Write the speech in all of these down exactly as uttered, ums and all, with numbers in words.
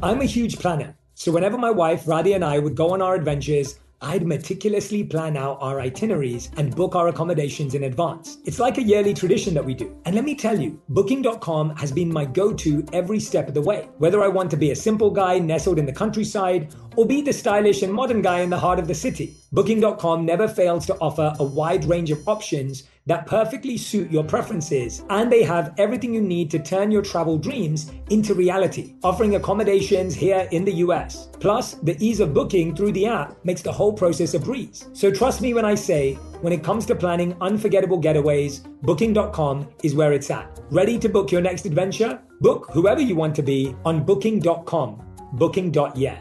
I'm a huge planner, so whenever my wife Radhi and I would go on our adventures, I'd meticulously plan out our itineraries and book our accommodations in advance. It's like a yearly tradition that we do. And let me tell you, booking dot com has been my go-to every step of the way. Whether I want to be a simple guy nestled in the countryside or be the stylish and modern guy in the heart of the city, booking dot com never fails to offer a wide range of options that perfectly suit your preferences, and they have everything you need to turn your travel dreams into reality, offering accommodations here in the U S. Plus, the ease of booking through the app makes the whole process a breeze. So trust me when I say, when it comes to planning unforgettable getaways, booking dot com is where it's at. Ready to book your next adventure? Book whoever you want to be on booking dot com. booking dot yeah.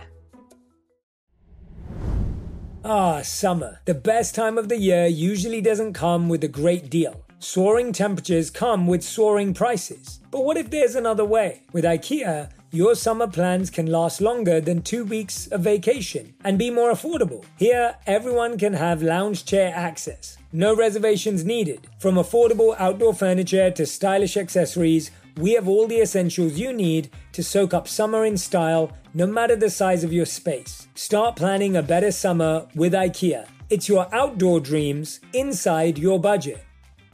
Ah, summer. The best time of the year usually doesn't come with a great deal. Soaring temperatures come with soaring prices. But what if there's another way? With IKEA, your summer plans can last longer than two weeks of vacation and be more affordable. Here, everyone can have lounge chair access. No reservations needed. From affordable outdoor furniture to stylish accessories, we have all the essentials you need to soak up summer in style, no matter the size of your space. Start planning a better summer with IKEA. It's your outdoor dreams inside your budget.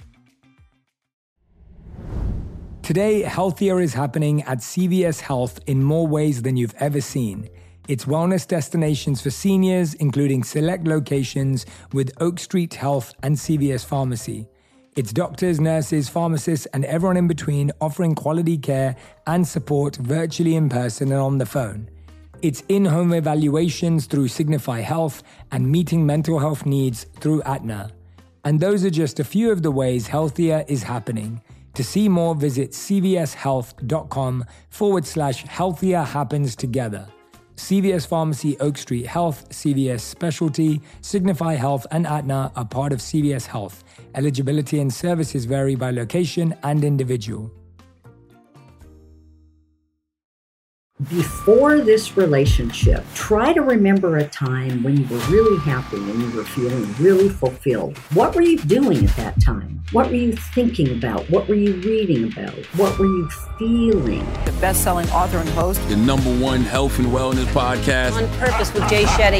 Today, healthier is happening at C V S Health in more ways than you've ever seen. It's wellness destinations for seniors, including select locations with Oak Street Health and C V S Pharmacy. It's doctors, nurses, pharmacists, and everyone in between offering quality care and support virtually in person and on the phone. It's in-home evaluations through Signify Health and meeting mental health needs through Aetna. And those are just a few of the ways healthier is happening. To see more, visit cvshealth.com forward slash healthier happens together. C V S Pharmacy, Oak Street Health, C V S Specialty, Signify Health, and Aetna are part of C V S Health. Eligibility and services vary by location and individual. Before this relationship, try to remember a time when you were really happy and you were feeling really fulfilled. What were you doing at that time? What were you thinking about? What were you reading about? What were you feeling? The best-selling author and host. The number one health and wellness podcast. On Purpose with Jay Shetty.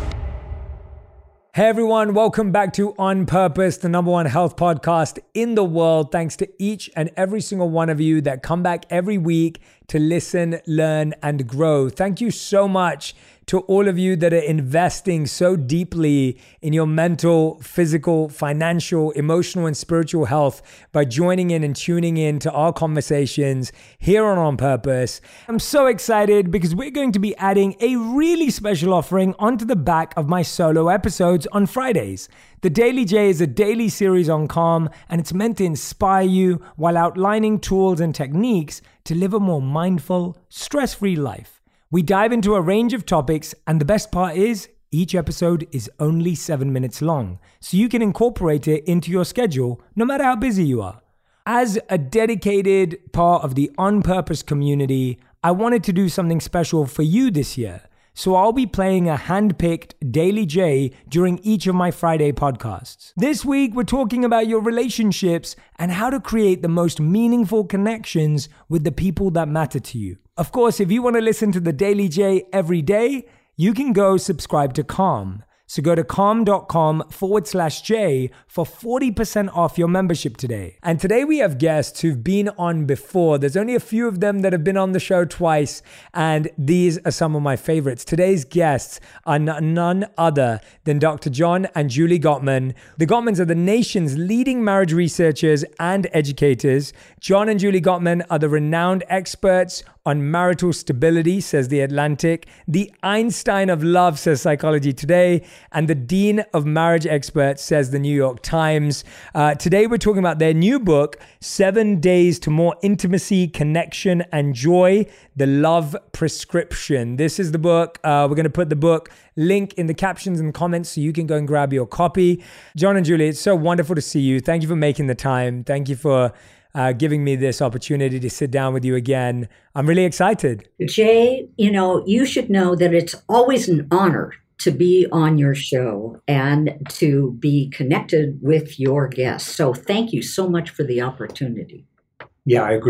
Hey everyone, welcome back to On Purpose, the number one health podcast in the world. Thanks to each and every single one of you that come back every week to listen, learn, and grow. Thank you so much to all of you that are investing so deeply in your mental, physical, financial, emotional, and spiritual health by joining in and tuning in to our conversations here on On Purpose. I'm so excited because we're going to be adding a really special offering onto the back of my solo episodes on Fridays. The Daily J is a daily series on Calm, and it's meant to inspire you while outlining tools and techniques to live a more mindful, stress-free life. We dive into a range of topics, and the best part is each episode is only seven minutes long, so you can incorporate it into your schedule no matter how busy you are. As a dedicated part of the On Purpose community, I wanted to do something special for you this year. So I'll be playing a hand-picked Daily J during each of my Friday podcasts. This week, we're talking about your relationships and how to create the most meaningful connections with the people that matter to you. Of course, if you want to listen to the Daily J every day, you can go subscribe to Calm. So go to calm.com forward slash J for forty percent off your membership today. And today we have guests who've been on before. There's only a few of them that have been on the show twice, and these are some of my favorites. Today's guests are n- none other than Doctor John and Julie Gottman. The Gottmans are the nation's leading marriage researchers and educators. John and Julie Gottman are the renowned experts on marital stability, says The Atlantic, the Einstein of love, says Psychology Today, and the Dean of Marriage Experts, says the New York Times. Uh, today we're talking about their new book, Seven Days to More Intimacy, Connection, and Joy, The Love Prescription. This is the book. Uh, we're going to put the book link in the captions and comments so you can go and grab your copy. John and Julie, it's so wonderful to see you. Thank you for making the time. Thank you for Uh, giving me this opportunity to sit down with you again. I'm really excited. Jay, you know, you should know that it's always an honor to be on your show and to be connected with your guests. So thank you so much for the opportunity. Yeah, I agree.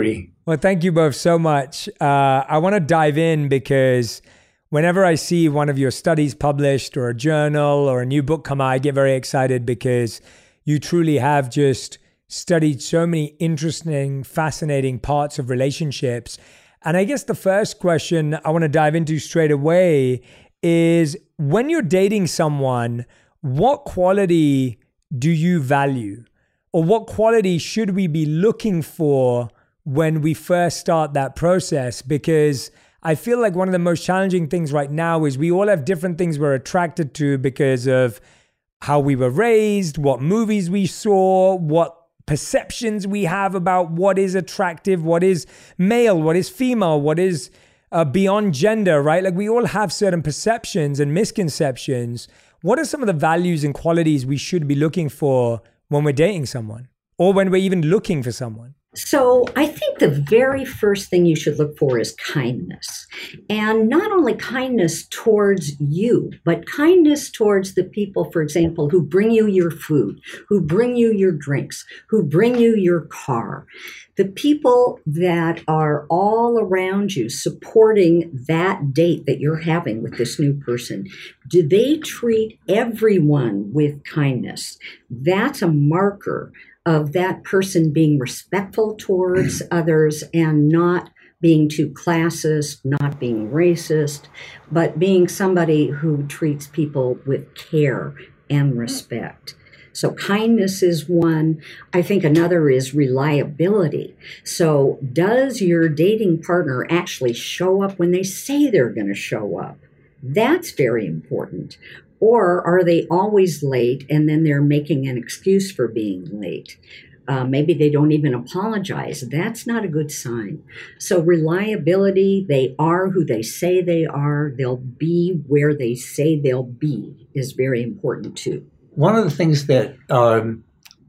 Well, thank you both so much. Uh, I want to dive in because whenever I see one of your studies published or a journal or a new book come out, I get very excited because you truly have just studied so many interesting, fascinating parts of relationships. And I guess the first question I want to dive into straight away is, when you're dating someone, what quality do you value? Or what quality should we be looking for when we first start that process? Because I feel like one of the most challenging things right now is we all have different things we're attracted to because of how we were raised, what movies we saw, what perceptions we have about what is attractive, what is male, what is female, what is uh, beyond gender, right? Like we all have certain perceptions and misconceptions. What are some of the values and qualities we should be looking for when we're dating someone or when we're even looking for someone? So I think the very first thing you should look for is kindness. And not only kindness towards you, but kindness towards the people, for example, who bring you your food, who bring you your drinks, who bring you your car. The people that are all around you supporting that date that you're having with this new person, do they treat everyone with kindness? That's a marker of that person being respectful towards others and not being too classist, not being racist, but being somebody who treats people with care and respect. So kindness is one. I think another is reliability. So does your dating partner actually show up when they say they're going to show up? That's very important. Or are they always late and then they're making an excuse for being late? Uh, maybe they don't even apologize. That's not a good sign. So reliability, they are who they say they are. They'll be where they say they'll be is very important too. One of the things that um,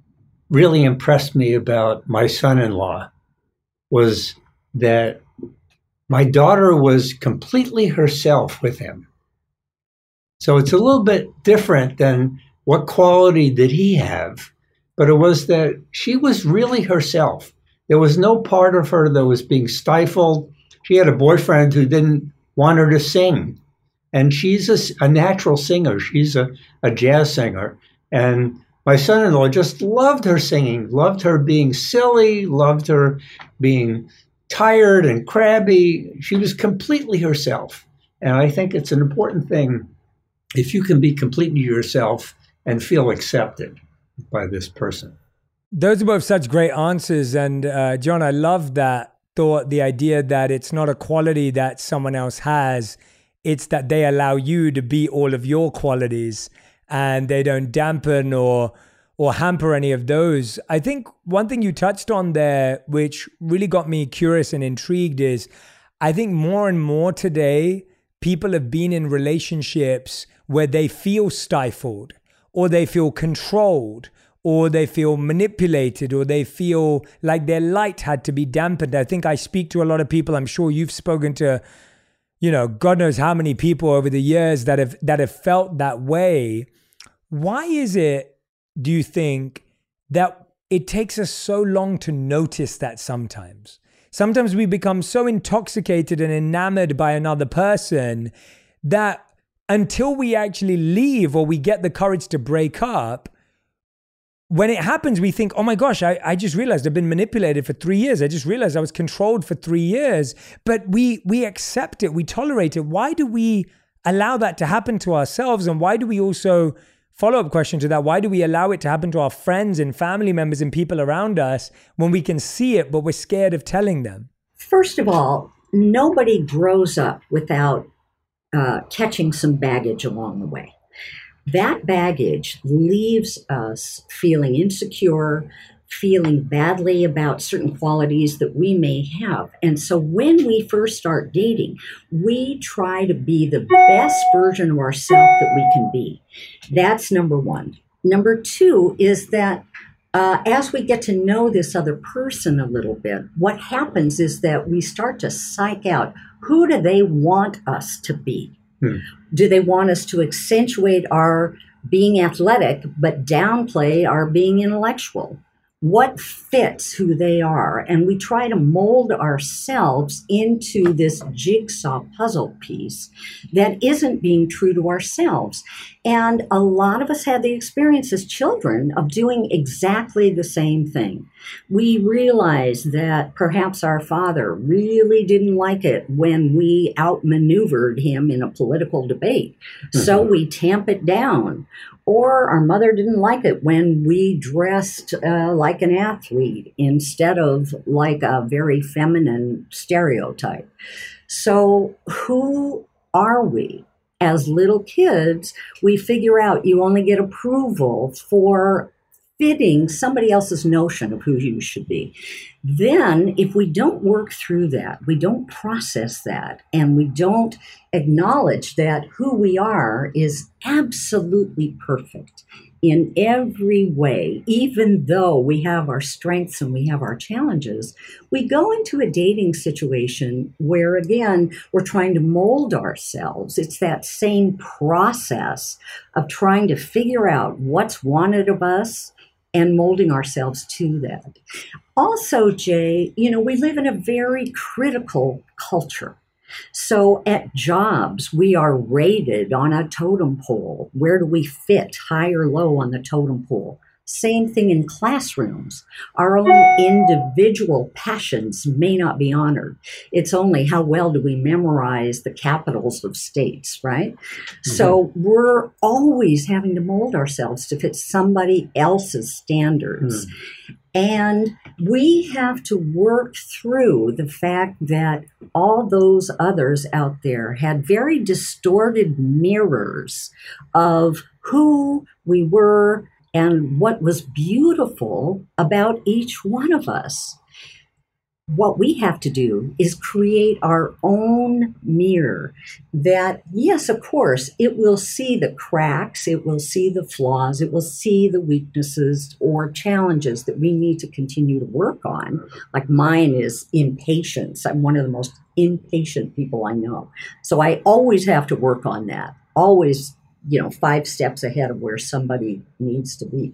really impressed me about my son-in-law was that my daughter was completely herself with him. So it's a little bit different than what quality did he have, but it was that she was really herself. There was no part of her that was being stifled. She had a boyfriend who didn't want her to sing, and she's a, a natural singer. She's a, a jazz singer, and my son-in-law just loved her singing, loved her being silly, loved her being tired and crabby. She was completely herself, and I think it's an important thing if you can be completely yourself and feel accepted by this person. Those are both such great answers. And uh, John, I love that thought, the idea that it's not a quality that someone else has. It's that they allow you to be all of your qualities and they don't dampen or or hamper any of those. I think one thing you touched on there, which really got me curious and intrigued, is I think more and more today, people have been in relationships where they feel stifled or they feel controlled or they feel manipulated or they feel like their light had to be dampened. I think I speak to a lot of people. I'm sure you've spoken to, you know, God knows how many people over the years that have that have felt that way. Why is it, do you think, that it takes us so long to notice that sometimes? Sometimes we become so intoxicated and enamored by another person that until we actually leave or we get the courage to break up, when it happens, we think, oh my gosh, I, I just realized I've been manipulated for three years. I just realized I was controlled for three years. But we we accept it. We tolerate it. Why do we allow that to happen to ourselves? And why do we also, follow-up question to that, why do we allow it to happen to our friends and family members and people around us when we can see it, but we're scared of telling them? First of all, nobody grows up without uh, catching some baggage along the way. That baggage leaves us feeling insecure, feeling badly about certain qualities that we may have. And so when we first start dating, we try to be the best version of ourselves that we can be. That's number one. Number two is that uh, as we get to know this other person a little bit, what happens is that we start to psych out, who do they want us to be? Hmm. Do they want us to accentuate our being athletic, but downplay our being intellectual? what fits who they are, and we try to mold ourselves into this jigsaw puzzle piece that isn't being true to ourselves. And a lot of us had the experience as children of doing exactly the same thing. We realized that perhaps our father really didn't like it when we outmaneuvered him in a political debate, mm-hmm. so we tamp it down. Or our mother didn't like it when we dressed uh, like an athlete instead of like a very feminine stereotype. So who are we? As little kids, we figure out you only get approval for fitting somebody else's notion of who you should be. Then, if we don't work through that, we don't process that, and we don't acknowledge that who we are is absolutely perfect in every way, even though we have our strengths and we have our challenges, we go into a dating situation where, again, we're trying to mold ourselves. It's that same process of trying to figure out what's wanted of us and molding ourselves to that. Also, Jay, you know, we live in a very critical culture. So at jobs, we are rated on a totem pole. Where do we fit, high or low on the totem pole? Same thing in classrooms. Our own individual passions may not be honored. It's only how well do we memorize the capitals of states, right? Mm-hmm. So we're always having to mold ourselves to fit somebody else's standards. Mm. And we have to work through the fact that all those others out there had very distorted mirrors of who we were and what was beautiful about each one of us. What we have to do is create our own mirror that, yes, of course, it will see the cracks, it will see the flaws, it will see the weaknesses or challenges that we need to continue to work on. Like mine is impatience. I'm one of the most impatient people I know. So I always have to work on that, always, you know, five steps ahead of where somebody needs to be.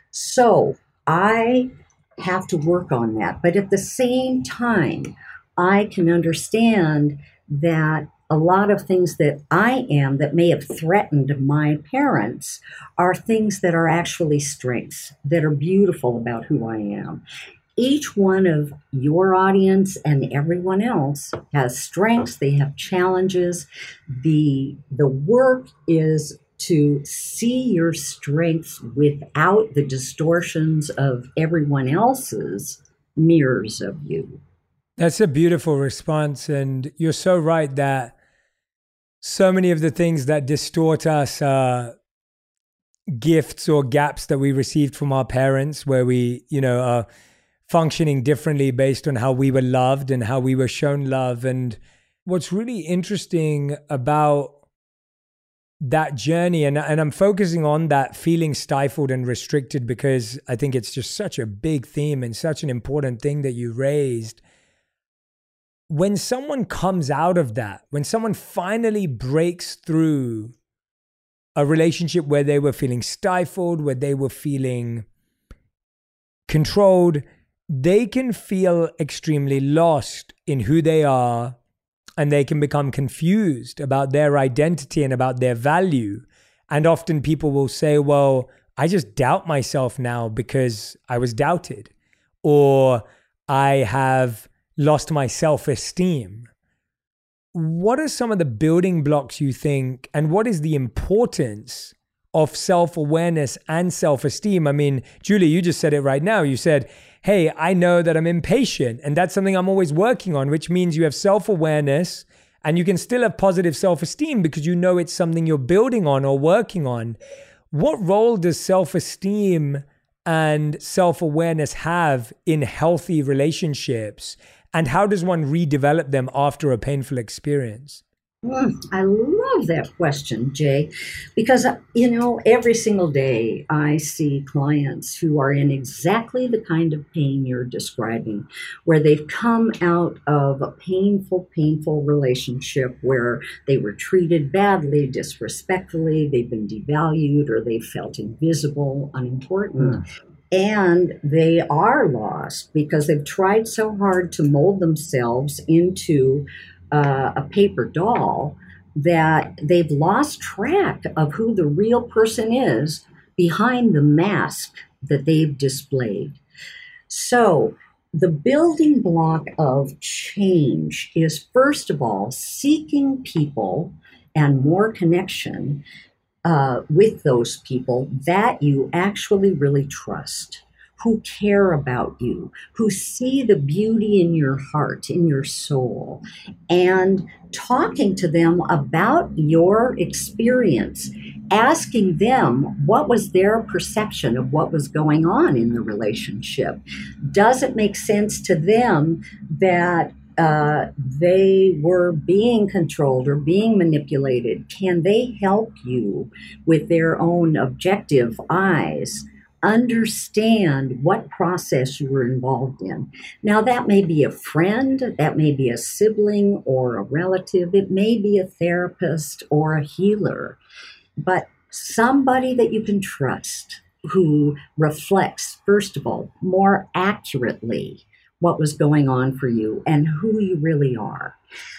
So I have to work on that. But at the same time, I can understand that a lot of things that I am that may have threatened my parents are things that are actually strengths, that are beautiful about who I am. Each one of your audience and everyone else has strengths, they have challenges. The, the work is to see your strengths without the distortions of everyone else's mirrors of you. That's a beautiful response. And you're so right that so many of the things that distort us are gifts or gaps that we received from our parents, where we, you know, are functioning differently based on how we were loved and how we were shown love. And what's really interesting about that journey, and, and I'm focusing on that feeling stifled and restricted because I think it's just such a big theme and such an important thing that you raised. When someone comes out of that, when someone finally breaks through a relationship where they were feeling stifled, where they were feeling controlled, they can feel extremely lost in who they are. And they can become confused about their identity and about their value. And often people will say, well, I just doubt myself now because I was doubted, or I have lost my self-esteem. What are some of the building blocks you think, and what is the importance of self-awareness and self-esteem? I mean, Julie, you just said it right now. You said, hey, I know that I'm impatient, and that's something I'm always working on, which means you have self-awareness and you can still have positive self-esteem because you know it's something you're building on or working on. What role does self-esteem and self-awareness have in healthy relationships, and how does one redevelop them after a painful experience? Mm, I love that question, Jay, because, you know, every single day I see clients who are in exactly the kind of pain you're describing, where they've come out of a painful, painful relationship where they were treated badly, disrespectfully, they've been devalued, or they felt invisible, unimportant. Mm. And they are lost because they've tried so hard to mold themselves into uh, a paper doll that they've lost track of who the real person is behind the mask that they've displayed. So the building block of change is, first of all, seeking people and more connection uh, with those people that you actually really trust, who care about you, who see the beauty in your heart, in your soul, and talking to them about your experience, asking them what was their perception of what was going on in the relationship. Does it make sense to them that uh, they were being controlled or being manipulated? Can they help you with their own objective eyes understand what process you were involved in? Now, that may be a friend, that may be a sibling or a relative, it may be a therapist or a healer, but somebody that you can trust who reflects, first of all, more accurately what was going on for you and who you really are.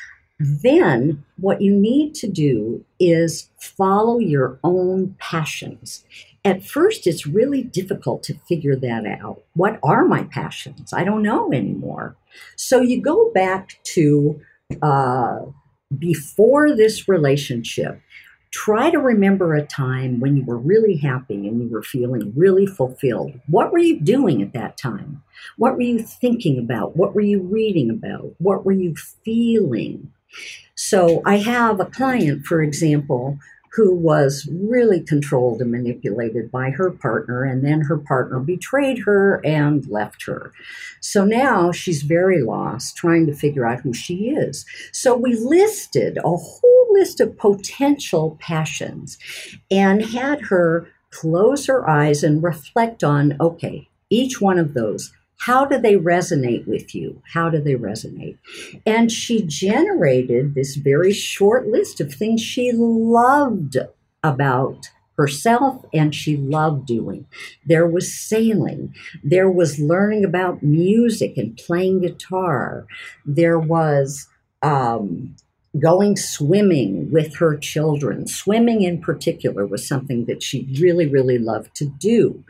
Then what you need to do is follow your own passions. At first, it's really difficult to figure that out. What are my passions? I don't know anymore. So you go back to uh, before this relationship. Try to remember a time when you were really happy and you were feeling really fulfilled. What were you doing at that time? What were you thinking about? What were you reading about? What were you feeling? So I have a client, for example, who was really controlled and manipulated by her partner, and then her partner betrayed her and left her. So now she's very lost, trying to figure out who she is. So we listed a whole list of potential passions and had her close her eyes and reflect on, okay, each one of those. How do they resonate with you? How do they resonate? And she generated this very short list of things she loved about herself and she loved doing. There was sailing. There was learning about music and playing guitar. There was um, going swimming with her children. Swimming in particular was something that she really, really loved to do.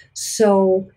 So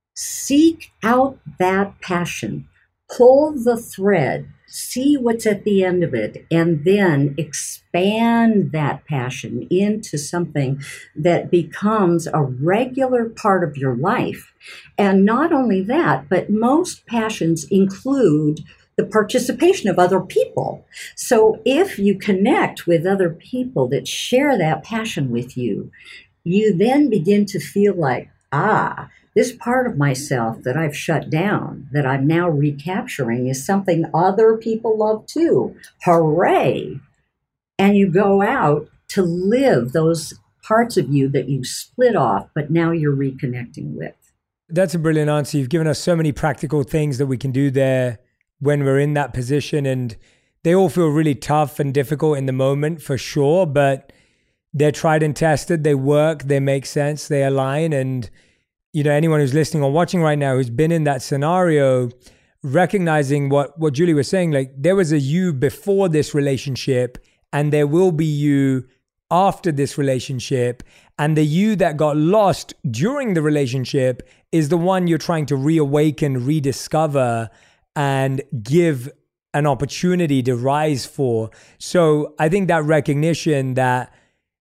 seek out that passion, pull the thread, see what's at the end of it, and then expand that passion into something that becomes a regular part of your life. And not only that, but most passions include the participation of other people. So if you connect with other people that share that passion with you, you then begin to feel like, ah, this part of myself that I've shut down, that I'm now recapturing, is something other people love too. Hooray! And you go out to live those parts of you that you split off, but now you're reconnecting with. That's a brilliant answer. You've given us so many practical things that we can do there when we're in that position. And they all feel really tough and difficult in the moment for sure, but they're tried and tested. They work, they make sense, they align. And you know, anyone who's listening or watching right now who's been in that scenario, recognizing what, what Julie was saying, like there was a you before this relationship and there will be you after this relationship. And the you that got lost during the relationship is the one you're trying to reawaken, rediscover, and give an opportunity to rise for. So I think that recognition that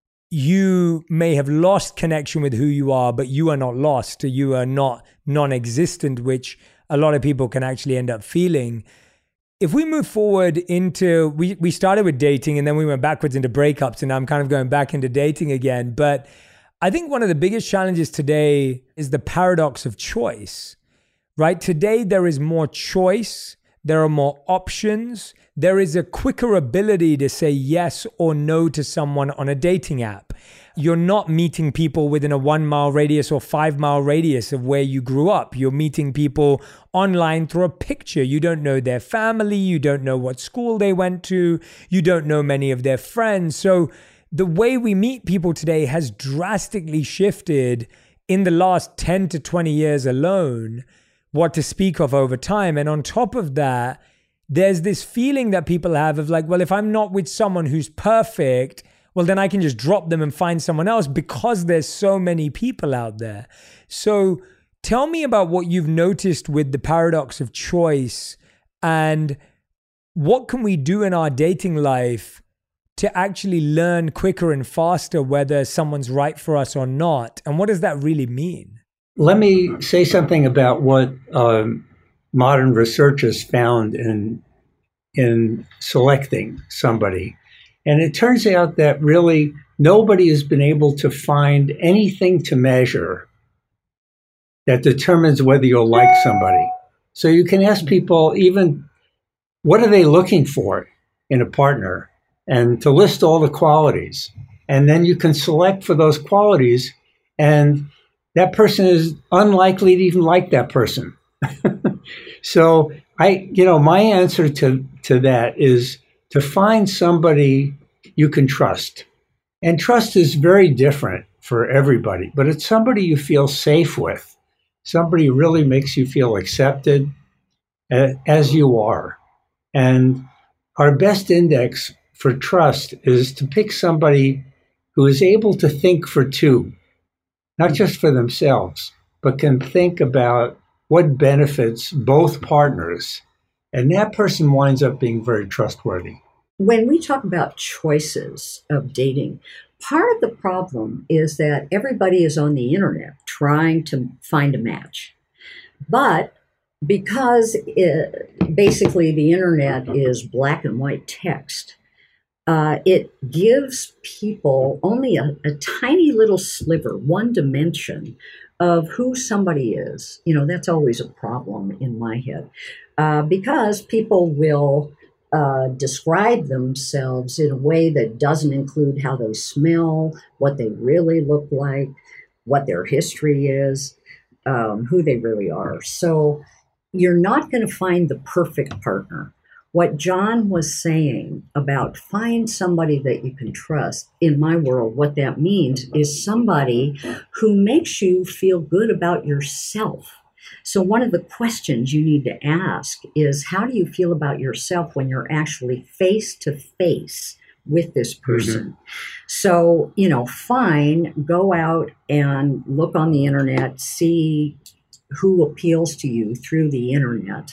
you may have lost connection with who you are, but you are not lost. You are not non-existent, which a lot of people can actually end up feeling. If we move forward into, we, we started with dating and then we went backwards into breakups, and I'm kind of going back into dating again. But I think one of the biggest challenges today is the paradox of choice, right? Today, there is more choice. There are more options. There is a quicker ability to say yes or no to someone on a dating app. You're not meeting people within a one mile radius or five mile radius of where you grew up. You're meeting people online through a picture. You don't know their family. You don't know what school they went to. You don't know many of their friends. So the way we meet people today has drastically shifted in the last ten to twenty years alone, what to speak of over time. And on top of that, there's this feeling that people have of like, well, if I'm not with someone who's perfect, well, then I can just drop them and find someone else because there's so many people out there. So tell me about what you've noticed with the paradox of choice, and what can we do in our dating life to actually learn quicker and faster whether someone's right for us or not? And what does that really mean? Let me say something about what um, modern research has found in, in selecting somebody. And it turns out that really nobody has been able to find anything to measure that determines whether you'll like somebody. So you can ask people even, what are they looking for in a partner? And to list all the qualities. And then you can select for those qualities, and that person is unlikely to even like that person. So I, you know, my answer to, to that is to find somebody you can trust. And trust is very different for everybody, but it's somebody you feel safe with. Somebody who really makes you feel accepted as you are. And our best index for trust is to pick somebody who is able to think for two, not just for themselves, but can think about what benefits both partners. And that person winds up being very trustworthy. When we talk about choices of dating, part of the problem is that everybody is on the internet trying to find a match. But because it, basically the internet is black and white text, uh, it gives people only a, a tiny little sliver, one dimension of who somebody is. You know, that's always a problem in my head, uh, because people will uh, describe themselves in a way that doesn't include how they smell, what they really look like, what their history is, um, who they really are. So you're not going to find the perfect partner. What John was saying about find somebody that you can trust, in my world, what that means is somebody who makes you feel good about yourself. So one of the questions you need to ask is, how do you feel about yourself when you're actually face to face with this person? Mm-hmm. So, you know, fine, go out and look on the internet, see who appeals to you through the internet,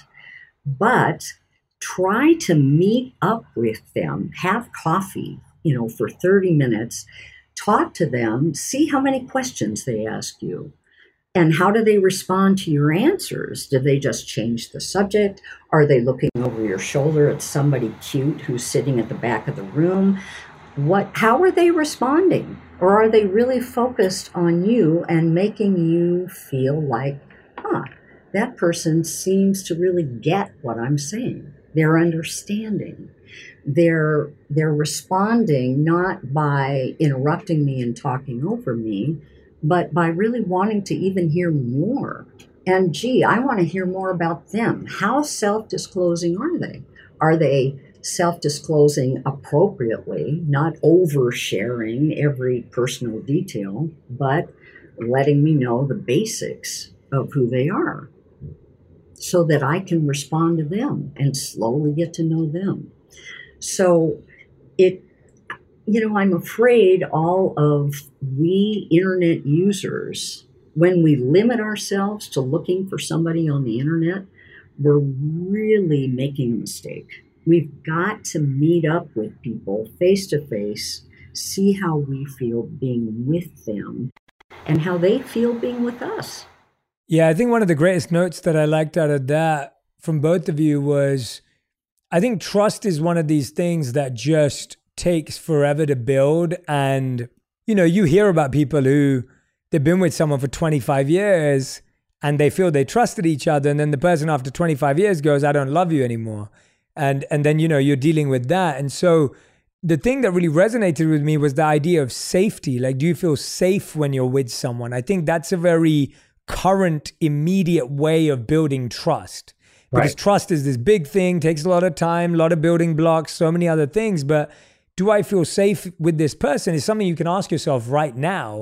but try to meet up with them, have coffee, you know, for thirty minutes, talk to them, see how many questions they ask you. And how do they respond to your answers? Do they just change the subject? Are they looking over your shoulder at somebody cute who's sitting at the back of the room? What? How are they responding? Or are they really focused on you and making you feel like, huh, that person seems to really get what I'm saying. They're understanding. They're, they're responding not by interrupting me and talking over me, but by really wanting to even hear more. And gee, I want to hear more about them. How self-disclosing are they? Are they self-disclosing appropriately, not oversharing every personal detail, but letting me know the basics of who they are so that I can respond to them and slowly get to know them? So it, you know, I'm afraid all of we internet users, when we limit ourselves to looking for somebody on the internet, we're really making a mistake. We've got to meet up with people face to face, see how we feel being with them and how they feel being with us. Yeah, I think one of the greatest notes that I liked out of that from both of you was, I think trust is one of these things that just takes forever to build. And, you know, you hear about people who they've been with someone for twenty-five years and they feel they trusted each other. And then the person after twenty-five years goes, I don't love you anymore. And, and then, you know, you're dealing with that. And so the thing that really resonated with me was the idea of safety. Like, do you feel safe when you're with someone? I think that's a very current, immediate way of building trust. Because right. Trust is this big thing, takes a lot of time, a lot of building blocks, so many other things. But do I feel safe with this person is something you can ask yourself right now.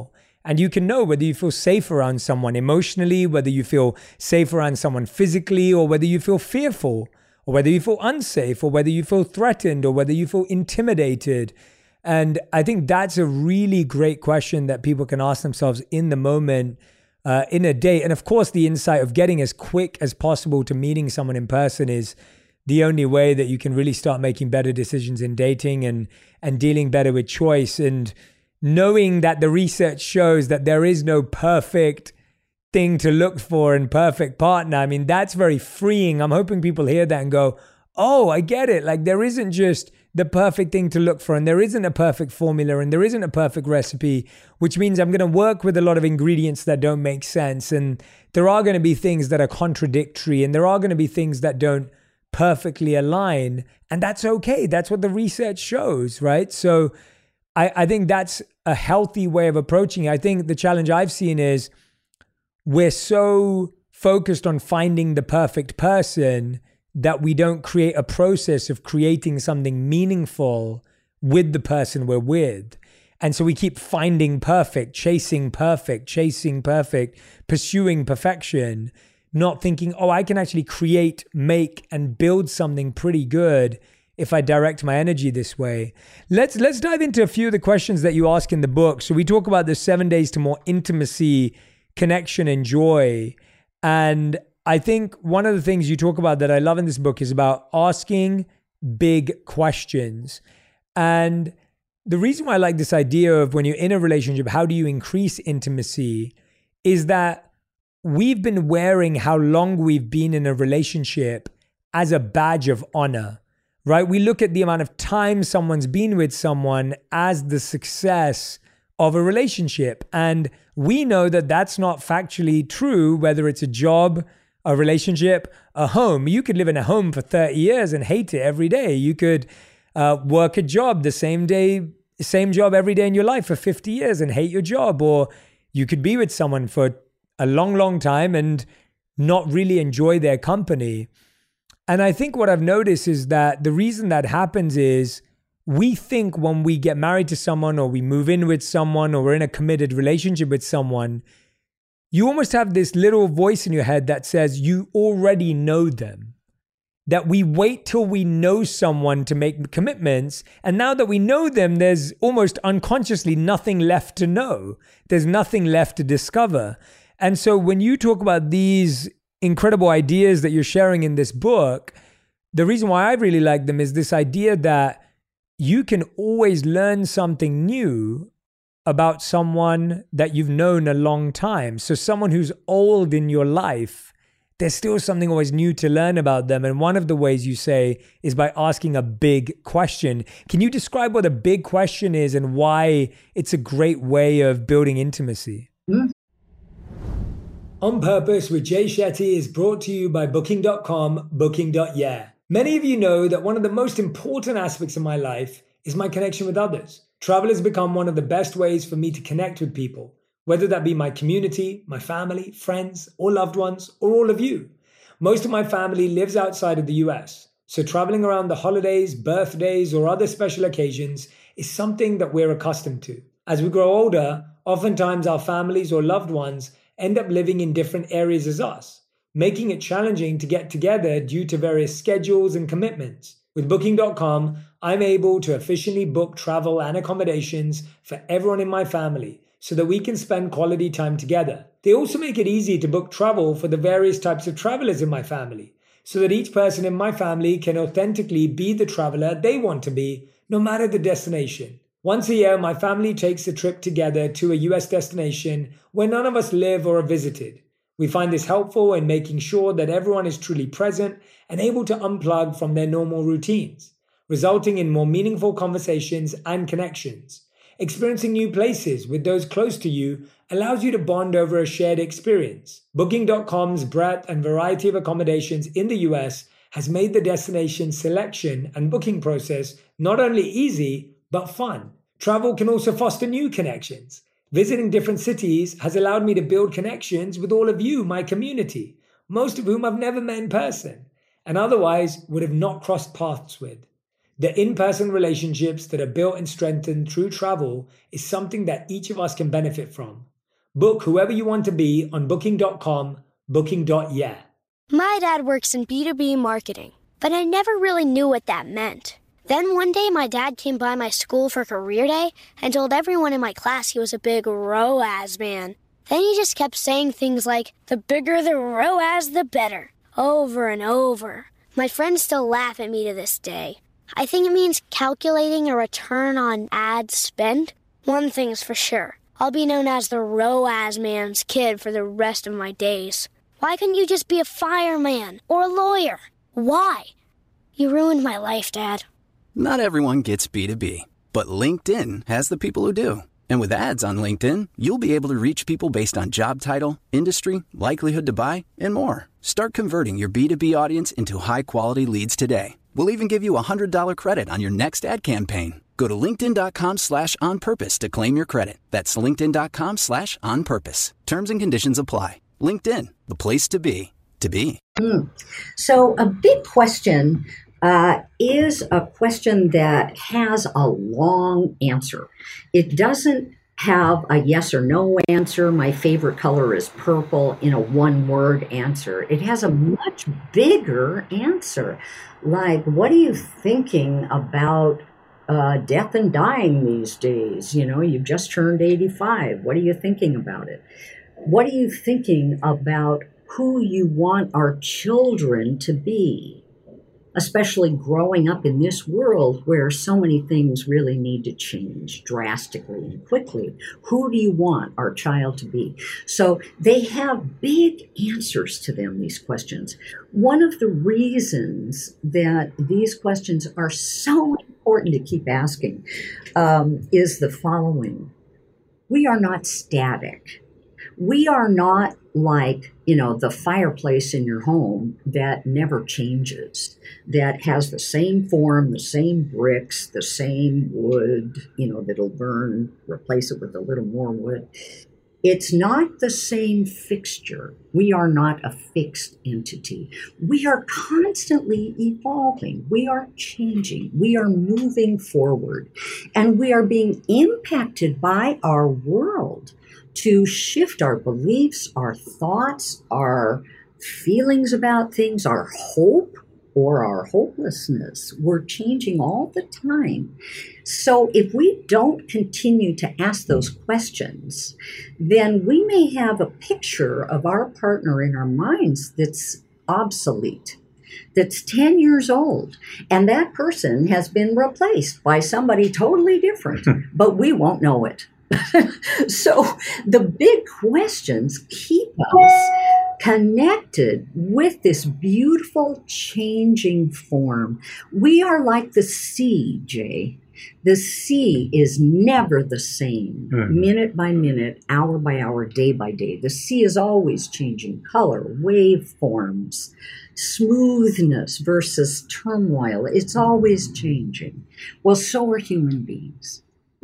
And you can know whether you feel safe around someone emotionally, whether you feel safe around someone physically, or whether you feel fearful, or whether you feel unsafe, or whether you feel threatened, or whether you feel intimidated. And I think that's a really great question that people can ask themselves in the moment, uh, in a day. And of course, the insight of getting as quick as possible to meeting someone in person is the only way that you can really start making better decisions in dating and, and dealing better with choice. And knowing that the research shows that there is no perfect thing to look for and perfect partner. I mean, that's very freeing. I'm hoping people hear that and go, oh, I get it. Like, there isn't just the perfect thing to look for, and there isn't a perfect formula, and there isn't a perfect recipe, which means I'm going to work with a lot of ingredients that don't make sense. And there are going to be things that are contradictory, and there are going to be things that don't perfectly align. And that's okay. That's what the research shows, right? So I, I think that's a healthy way of approaching it. I think the challenge I've seen is we're so focused on finding the perfect person that we don't create a process of creating something meaningful with the person we're with. And so we keep finding perfect, chasing perfect, chasing perfect, pursuing perfection, not thinking, oh, I can actually create, make, and build something pretty good if I direct my energy this way. Let's let's dive into a few of the questions that you ask in the book. So we talk about the seven days to more intimacy, connection, and joy. And I think one of the things you talk about that I love in this book is about asking big questions. And the reason why I like this idea of when you're in a relationship, how do you increase intimacy, is that we've been wearing how long we've been in a relationship as a badge of honor, right? We look at the amount of time someone's been with someone as the success of a relationship. And we know that that's not factually true, whether it's a job, a relationship, a home. You could live in a home for thirty years and hate it every day. You could uh, work a job the same day, same job every day in your life for fifty years and hate your job. Or you could be with someone for a long, long time and not really enjoy their company. And I think what I've noticed is that the reason that happens is we think when we get married to someone, or we move in with someone, or we're in a committed relationship with someone, you almost have this little voice in your head that says you already know them. That we wait till we know someone to make commitments. And now that we know them, there's almost unconsciously nothing left to know. There's nothing left to discover. And so when you talk about these incredible ideas that you're sharing in this book, the reason why I really like them is this idea that you can always learn something new about someone that you've known a long time. So someone who's old in your life, there's still something always new to learn about them. And one of the ways you say is by asking a big question. Can you describe what a big question is and why it's a great way of building intimacy? Mm-hmm. On Purpose with Jay Shetty is brought to you by Booking dot com, Booking dot yeah. Many of you know that one of the most important aspects of my life is my connection with others. Travel has become one of the best ways for me to connect with people, whether that be my community, my family, friends, or loved ones, or all of you. Most of my family lives outside of the U S, so traveling around the holidays, birthdays, or other special occasions is something that we're accustomed to. As we grow older, oftentimes our families or loved ones end up living in different areas as us, making it challenging to get together due to various schedules and commitments. With Booking dot com, I'm able to efficiently book travel and accommodations for everyone in my family so that we can spend quality time together. They also make it easy to book travel for the various types of travelers in my family so that each person in my family can authentically be the traveler they want to be, no matter the destination. Once a year, my family takes a trip together to a U S destination where none of us live or are visited. We find this helpful in making sure that everyone is truly present and able to unplug from their normal routines, resulting in more meaningful conversations and connections. Experiencing new places with those close to you allows you to bond over a shared experience. Booking dot com's breadth and variety of accommodations in the U S has made the destination selection and booking process not only easy, but fun. Travel can also foster new connections. Visiting different cities has allowed me to build connections with all of you, my community, most of whom I've never met in person and otherwise would have not crossed paths with. The in-person relationships that are built and strengthened through travel is something that each of us can benefit from. Book whoever you want to be on booking dot com, booking dot yeah. My dad works in B two B marketing, but I never really knew what that meant. Then one day my dad came by my school for career day and told everyone in my class he was a big R O A S man. Then he just kept saying things like, the bigger the R O A S, the better, over and over. My friends still laugh at me to this day. I think it means calculating a return on ad spend. One thing's for sure. I'll be known as the R O A S man's kid for the rest of my days. Why couldn't you just be a fireman or a lawyer? Why? You ruined my life, Dad. Not everyone gets B two B, but LinkedIn has the people who do. And with ads on LinkedIn, you'll be able to reach people based on job title, industry, likelihood to buy, and more. Start converting your B two B audience into high-quality leads today. We'll even give you a one hundred dollars credit on your next ad campaign. Go to linkedin.com slash on purpose to claim your credit. That's linkedin.com slash on purpose. Terms and conditions apply. LinkedIn, the place to be, to be. Mm. So a big question uh, is a question that has a long answer. It doesn't have a yes or no answer. My favorite color is purple in a one-word answer. It has a much bigger answer. Like, what are you thinking about uh, death and dying these days? You know, you've just turned eighty-five. What are you thinking about it? What are you thinking about who you want our children to be? Especially growing up in this world where so many things really need to change drastically and quickly. Who do you want our child to be? So they have big answers to them, these questions. One of the reasons that these questions are so important to keep asking um, is the following. We are not static. We are not like, you know, the fireplace in your home that never changes, that has the same form, the same bricks, the same wood, you know, that'll burn, replace it with a little more wood. It's not the same fixture. We are not a fixed entity. We are constantly evolving. We are changing. We are moving forward. And we are being impacted by our world to shift our beliefs, our thoughts, our feelings about things, our hope or our hopelessness. We're changing all the time. So if we don't continue to ask those questions, then we may have a picture of our partner in our minds that's obsolete, that's ten years old, and that person has been replaced by somebody totally different, but we won't know it. So the big questions keep us connected with this beautiful changing form. We are like the sea, Jay. The sea is never the same, mm-hmm. minute by minute, hour by hour, day by day. The sea is always changing color, waveforms, smoothness versus turmoil. It's always changing. Well, so are human beings.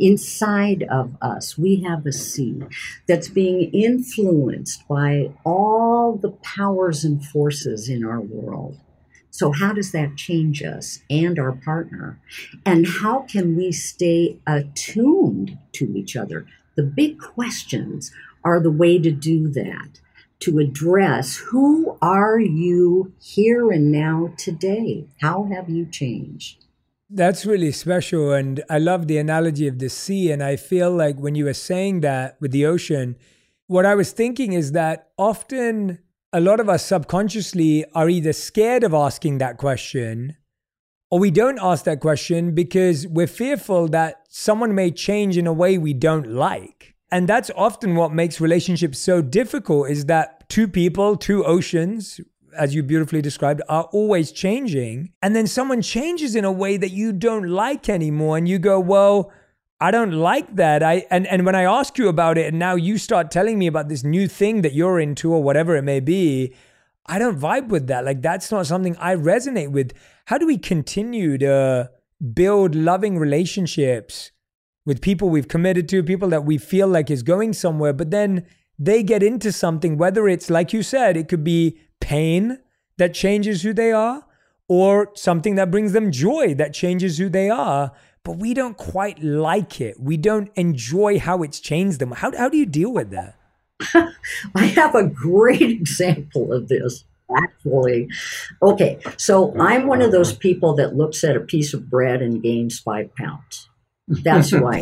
Inside of us, we have a sea that's being influenced by all the powers and forces in our world. So how does that change us and our partner? And how can we stay attuned to each other? The big questions are the way to do that, to address who are you here and now today? How have you changed? That's really special. And I love the analogy of the sea. And I feel like when you were saying that with the ocean, what I was thinking is that often a lot of us subconsciously are either scared of asking that question or we don't ask that question because we're fearful that someone may change in a way we don't like. And that's often what makes relationships so difficult, is that two people, two oceans, as you beautifully described, are always changing. And then someone changes in a way that you don't like anymore. And you go, well, I don't like that. I and, and when I ask you about it and now you start telling me about this new thing that you're into or whatever it may be, I don't vibe with that. Like, that's not something I resonate with. How do we continue to build loving relationships with people we've committed to, people that we feel like is going somewhere, but then they get into something, whether it's, like you said, it could be pain that changes who they are, or something that brings them joy that changes who they are, but we don't quite like it. We don't enjoy how it's changed them. How, how do you deal with that? I have a great example of this, actually. Okay, so I'm one of those people that looks at a piece of bread and gains five pounds. That's why.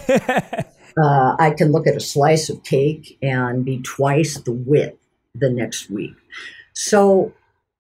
uh, I can look at a slice of cake and be twice the width the next week. So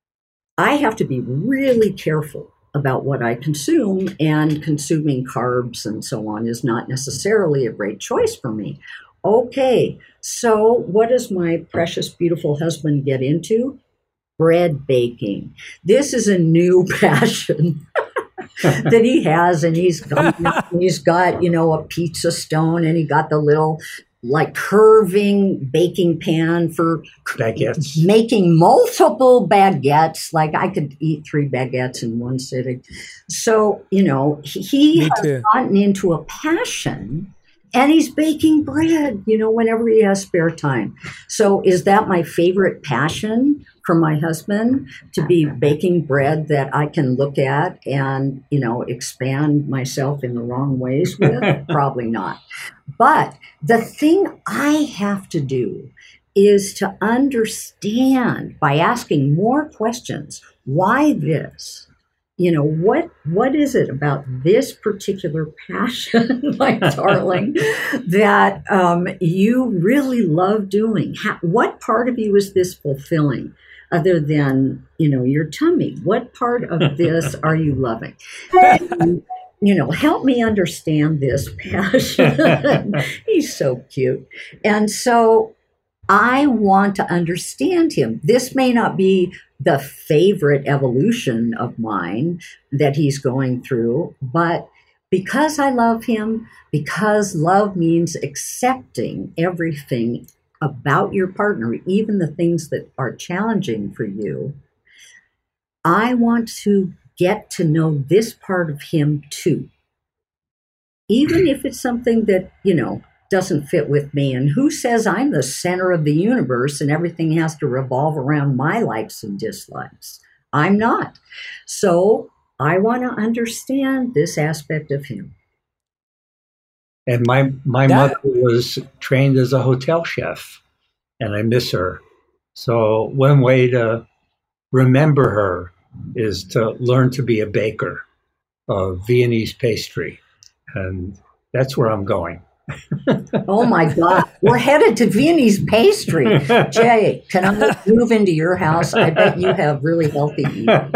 I have to be really careful about what I consume, and consuming carbs and so on is not necessarily a great choice for me. Okay, so what does my precious, beautiful husband get into? Bread baking. This is a new passion that he has, and he's got, he's got, you know, a pizza stone, and he got the little like curving baking pan for baguettes, making multiple baguettes. Like I could eat three baguettes in one sitting. So, you know, he Me has too. gotten into a passion, and he's baking bread, you know, whenever he has spare time. So is that my favorite passion for my husband, to be baking bread that I can look at and, you know, expand myself in the wrong ways with? Probably not. But the thing I have to do is to understand by asking more questions. Why this? You know, what what is it about this particular passion, my darling, that um, you really love doing? How, what part of you is this fulfilling, other than, you know, your tummy? What part of this are you loving? And, you know, help me understand this passion. He's so cute. And so I want to understand him. This may not be the favorite evolution of mine that he's going through, but because I love him, because love means accepting everything about your partner, even the things that are challenging for you, I want to get to know this part of him too. Even if it's something that, you know, doesn't fit with me. And who says I'm the center of the universe and everything has to revolve around my likes and dislikes? I'm not. So I want to understand this aspect of him. And my my That- mother was trained as a hotel chef, and I miss her. So one way to remember her is to learn to be a baker of Viennese pastry, and that's where I'm going. Oh my God, we're headed to Viennese pastry. Jay, can I move into your house? I bet you have really healthy eating.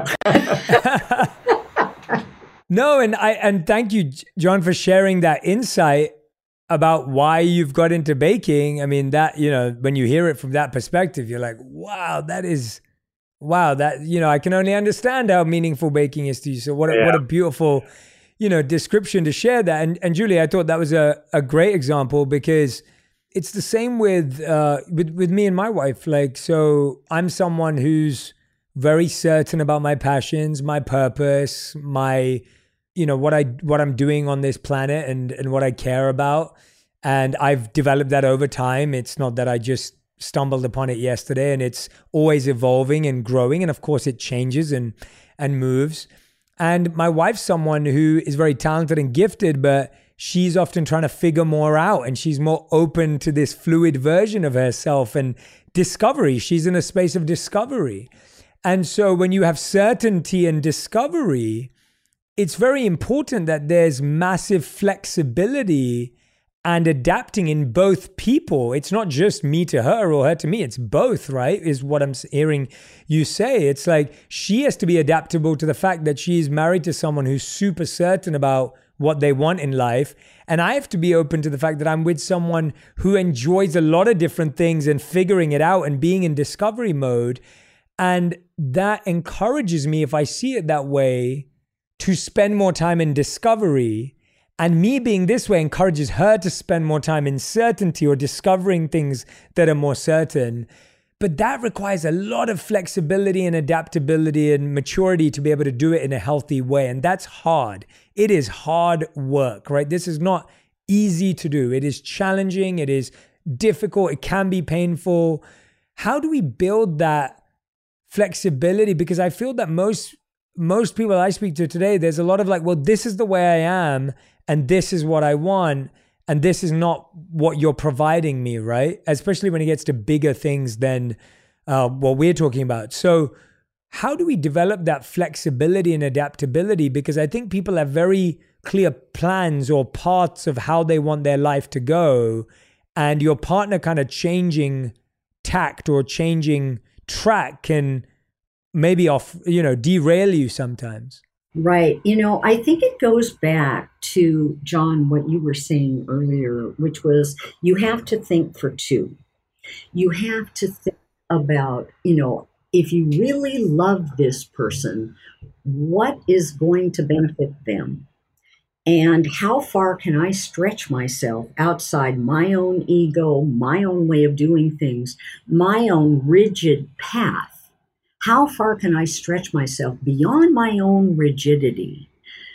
No, and I and thank you, John, for sharing that insight about why you've got into baking. I mean, that, you know, when you hear it from that perspective, you're like, wow, that is, wow, that, you know, I can only understand how meaningful baking is to you. So what a, Yeah. what a beautiful, you know, description to share that. And and Julie, I thought that was a, a great example, because it's the same with uh with, with me and my wife. Like, so I'm someone who's very certain about my passions, my purpose, my, you know, what I what I'm doing on this planet, and and what I care about. And I've developed that over time. It's not that I just stumbled upon it yesterday, and it's always evolving and growing. And of course it changes and and moves. And my wife's someone who is very talented and gifted, but she's often trying to figure more out, and she's more open to this fluid version of herself and discovery. She's in a space of discovery. And so when you have certainty and discovery, it's very important that there's massive flexibility and adapting in both people. It's not just me to her or her to me. It's both, right? Is what I'm hearing you say. It's like she has to be adaptable to the fact that she's married to someone who's super certain about what they want in life. And I have to be open to the fact that I'm with someone who enjoys a lot of different things and figuring it out and being in discovery mode. And that encourages me, if I see it that way, to spend more time in discovery. And me being this way encourages her to spend more time in certainty or discovering things that are more certain. But that requires a lot of flexibility and adaptability and maturity to be able to do it in a healthy way. And that's hard. It is hard work, right? This is not easy to do. It is challenging. It is difficult. It can be painful. How do we build that flexibility? Because I feel that most most people I speak to today, there's a lot of like, well, this is the way I am, and this is what I want. and this is not what you're providing me, right? Especially when it gets to bigger things than uh, what we're talking about. So how do we develop that flexibility and adaptability? Because I think people have very clear plans or paths of how they want their life to go, and your partner kind of changing tact or changing track can maybe off, you know, derail you sometimes. Right. You know, I think it goes back to, John, what you were saying earlier, which was you have to think for two. You have to think about, you know, if you really love this person, what is going to benefit them? And how far can I stretch myself outside my own ego, my own way of doing things, my own rigid path? How far can I stretch myself beyond my own rigidity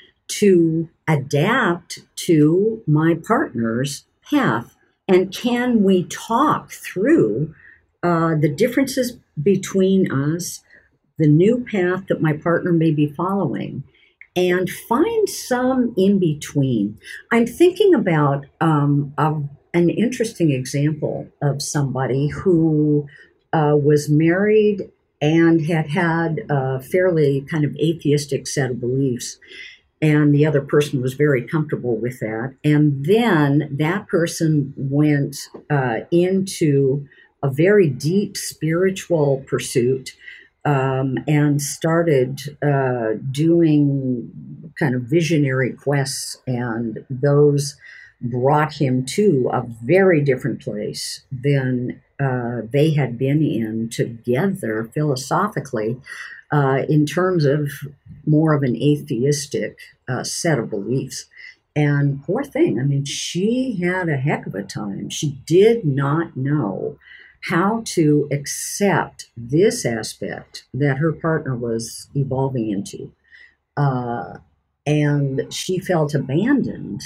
to adapt to my partner's path? And can we talk through uh, the differences between us, the new path that my partner may be following, and find some in between? I'm thinking about um, a, an interesting example of somebody who uh, was married and had had a fairly kind of atheistic set of beliefs. And the other person was very comfortable with that. And then that person went uh, into a very deep spiritual pursuit um, and started uh, doing kind of visionary quests. And those brought him to a very different place than uh, they had been in together philosophically, uh, in terms of more of an atheistic uh, set of beliefs. And poor thing, I mean, she had a heck of a time. She did not know how to accept this aspect that her partner was evolving into. Uh, and she felt abandoned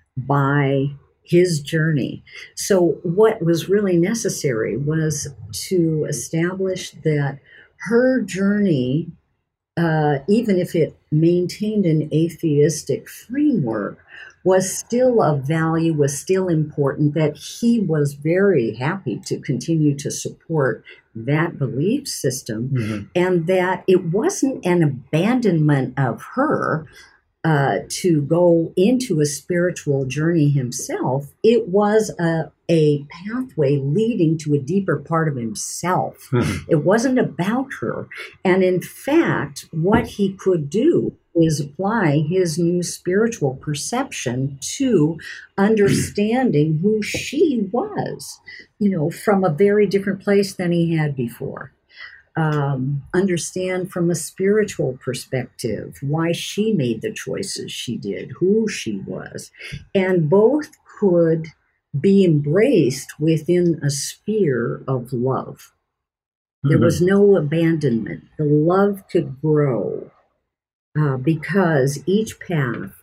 by his journey. So what was really necessary was to establish that her journey, uh, even if it maintained an atheistic framework, was still of value, was still important, that he was very happy to continue to support that belief system, mm-hmm. and that it wasn't an abandonment of her uh, to go into a spiritual journey himself. It was a, a pathway leading to a deeper part of himself. Mm-hmm. It wasn't about her. And in fact, what he could do is apply his new spiritual perception to understanding who she was, you know, from a very different place than he had before. Um, understand from a spiritual perspective why she made the choices she did, who she was, and both could be embraced within a sphere of love. Mm-hmm. There was no abandonment. The love could grow uh, because each path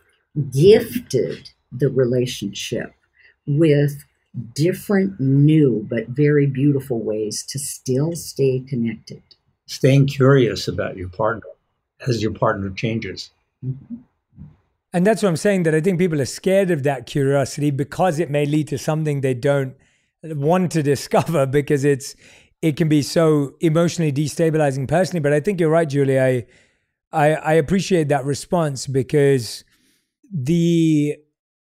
gifted the relationship with different, new, but very beautiful ways to still stay connected. Staying curious about your partner as your partner changes. Mm-hmm. And that's what I'm saying, that I think people are scared of that curiosity because it may lead to something they don't want to discover, because it's it can be so emotionally destabilizing personally. But I think you're right, Julie. I I, I appreciate that response, because the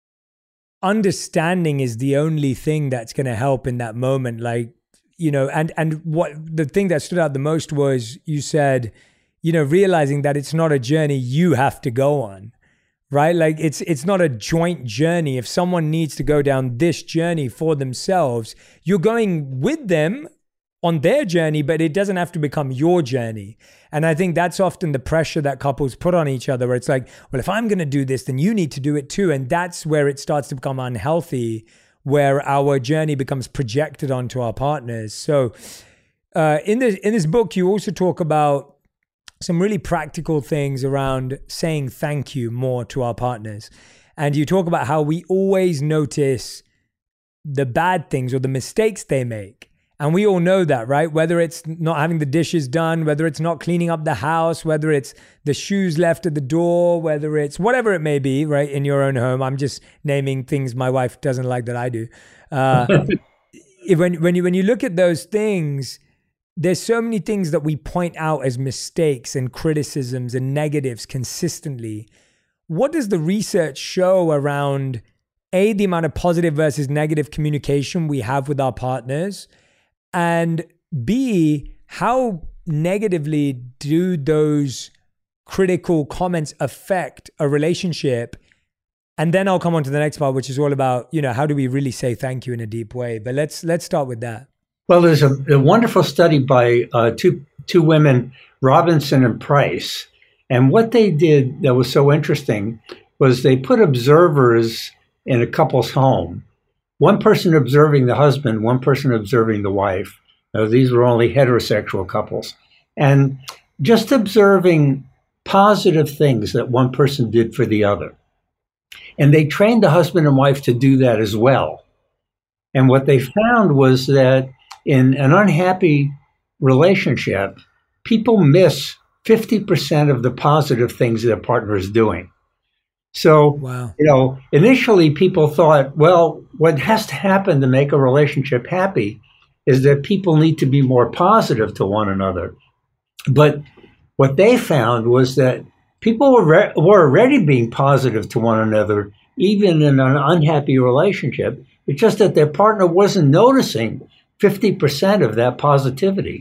understanding is the only thing that's going to help in that moment. Like, you know, and, and what the thing that stood out the most was you said, you know, realizing that it's not a journey you have to go on, right? Like it's, it's not a joint journey. If someone needs to go down this journey for themselves, you're going with them on their journey, but it doesn't have to become your journey. And I think that's often the pressure that couples put on each other, where it's like, well, if I'm going to do this, then you need to do it too. And that's where it starts to become unhealthy, where our journey becomes projected onto our partners. So uh, in this, in this book, you also talk about some really practical things around saying thank you more to our partners. And you talk about how we always notice the bad things or the mistakes they make. And we all know that, right? Whether it's not having the dishes done, whether it's not cleaning up the house, whether it's the shoes left at the door, whether it's whatever it may be, right? In your own home. I'm just naming things my wife doesn't like that I do. Uh, if, when, when, you, when you look at those things, there's so many things that we point out as mistakes and criticisms and negatives consistently. What does the research show around, A, the amount of positive versus negative communication we have with our partners? And B, how negatively do those critical comments affect a relationship? And then I'll come on to the next part, which is all about, you know, how do we really say thank you in a deep way? But let's let's start with that. Well, there's a, a wonderful study by uh, two two women, Robinson and Price. And what they did that was so interesting was they put observers in a couple's home. One person observing the husband, one person observing the wife. Now, these were only heterosexual couples. And just observing positive things that one person did for the other. And they trained the husband and wife to do that as well. And what they found was that in an unhappy relationship, people miss fifty percent of the positive things their partner is doing. So, wow. you know, initially people thought, well, what has to happen to make a relationship happy is that people need to be more positive to one another. But what they found was that people were, re- were already being positive to one another, even in an unhappy relationship. It's just that their partner wasn't noticing fifty percent of that positivity.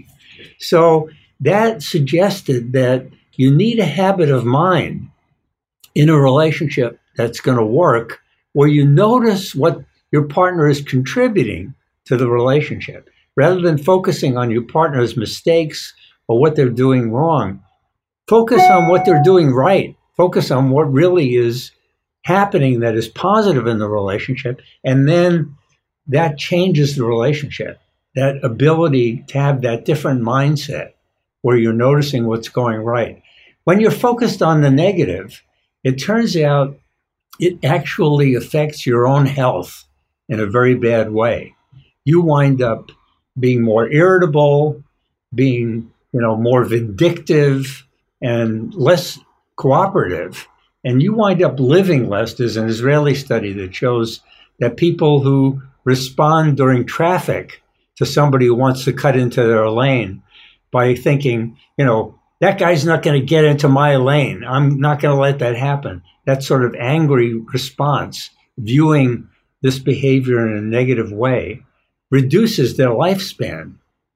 So that suggested that you need a habit of mind in a relationship that's going to work, where you notice what your partner is contributing to the relationship, rather than focusing on your partner's mistakes or what they're doing wrong. Focus on what they're doing right. Focus on what really is happening that is positive in the relationship, and then that changes the relationship. That ability to have that different mindset where you're noticing what's going right. When you're focused on the negative, it turns out it actually affects your own health in a very bad way. You wind up being more irritable, being, you know, more vindictive and less cooperative. And you wind up living less. There's an Israeli study that shows that people who respond during traffic to somebody who wants to cut into their lane by thinking, you know, that guy's not going to get into my lane. I'm not going to let that happen. That sort of angry response, viewing this behavior in a negative way, reduces their lifespan.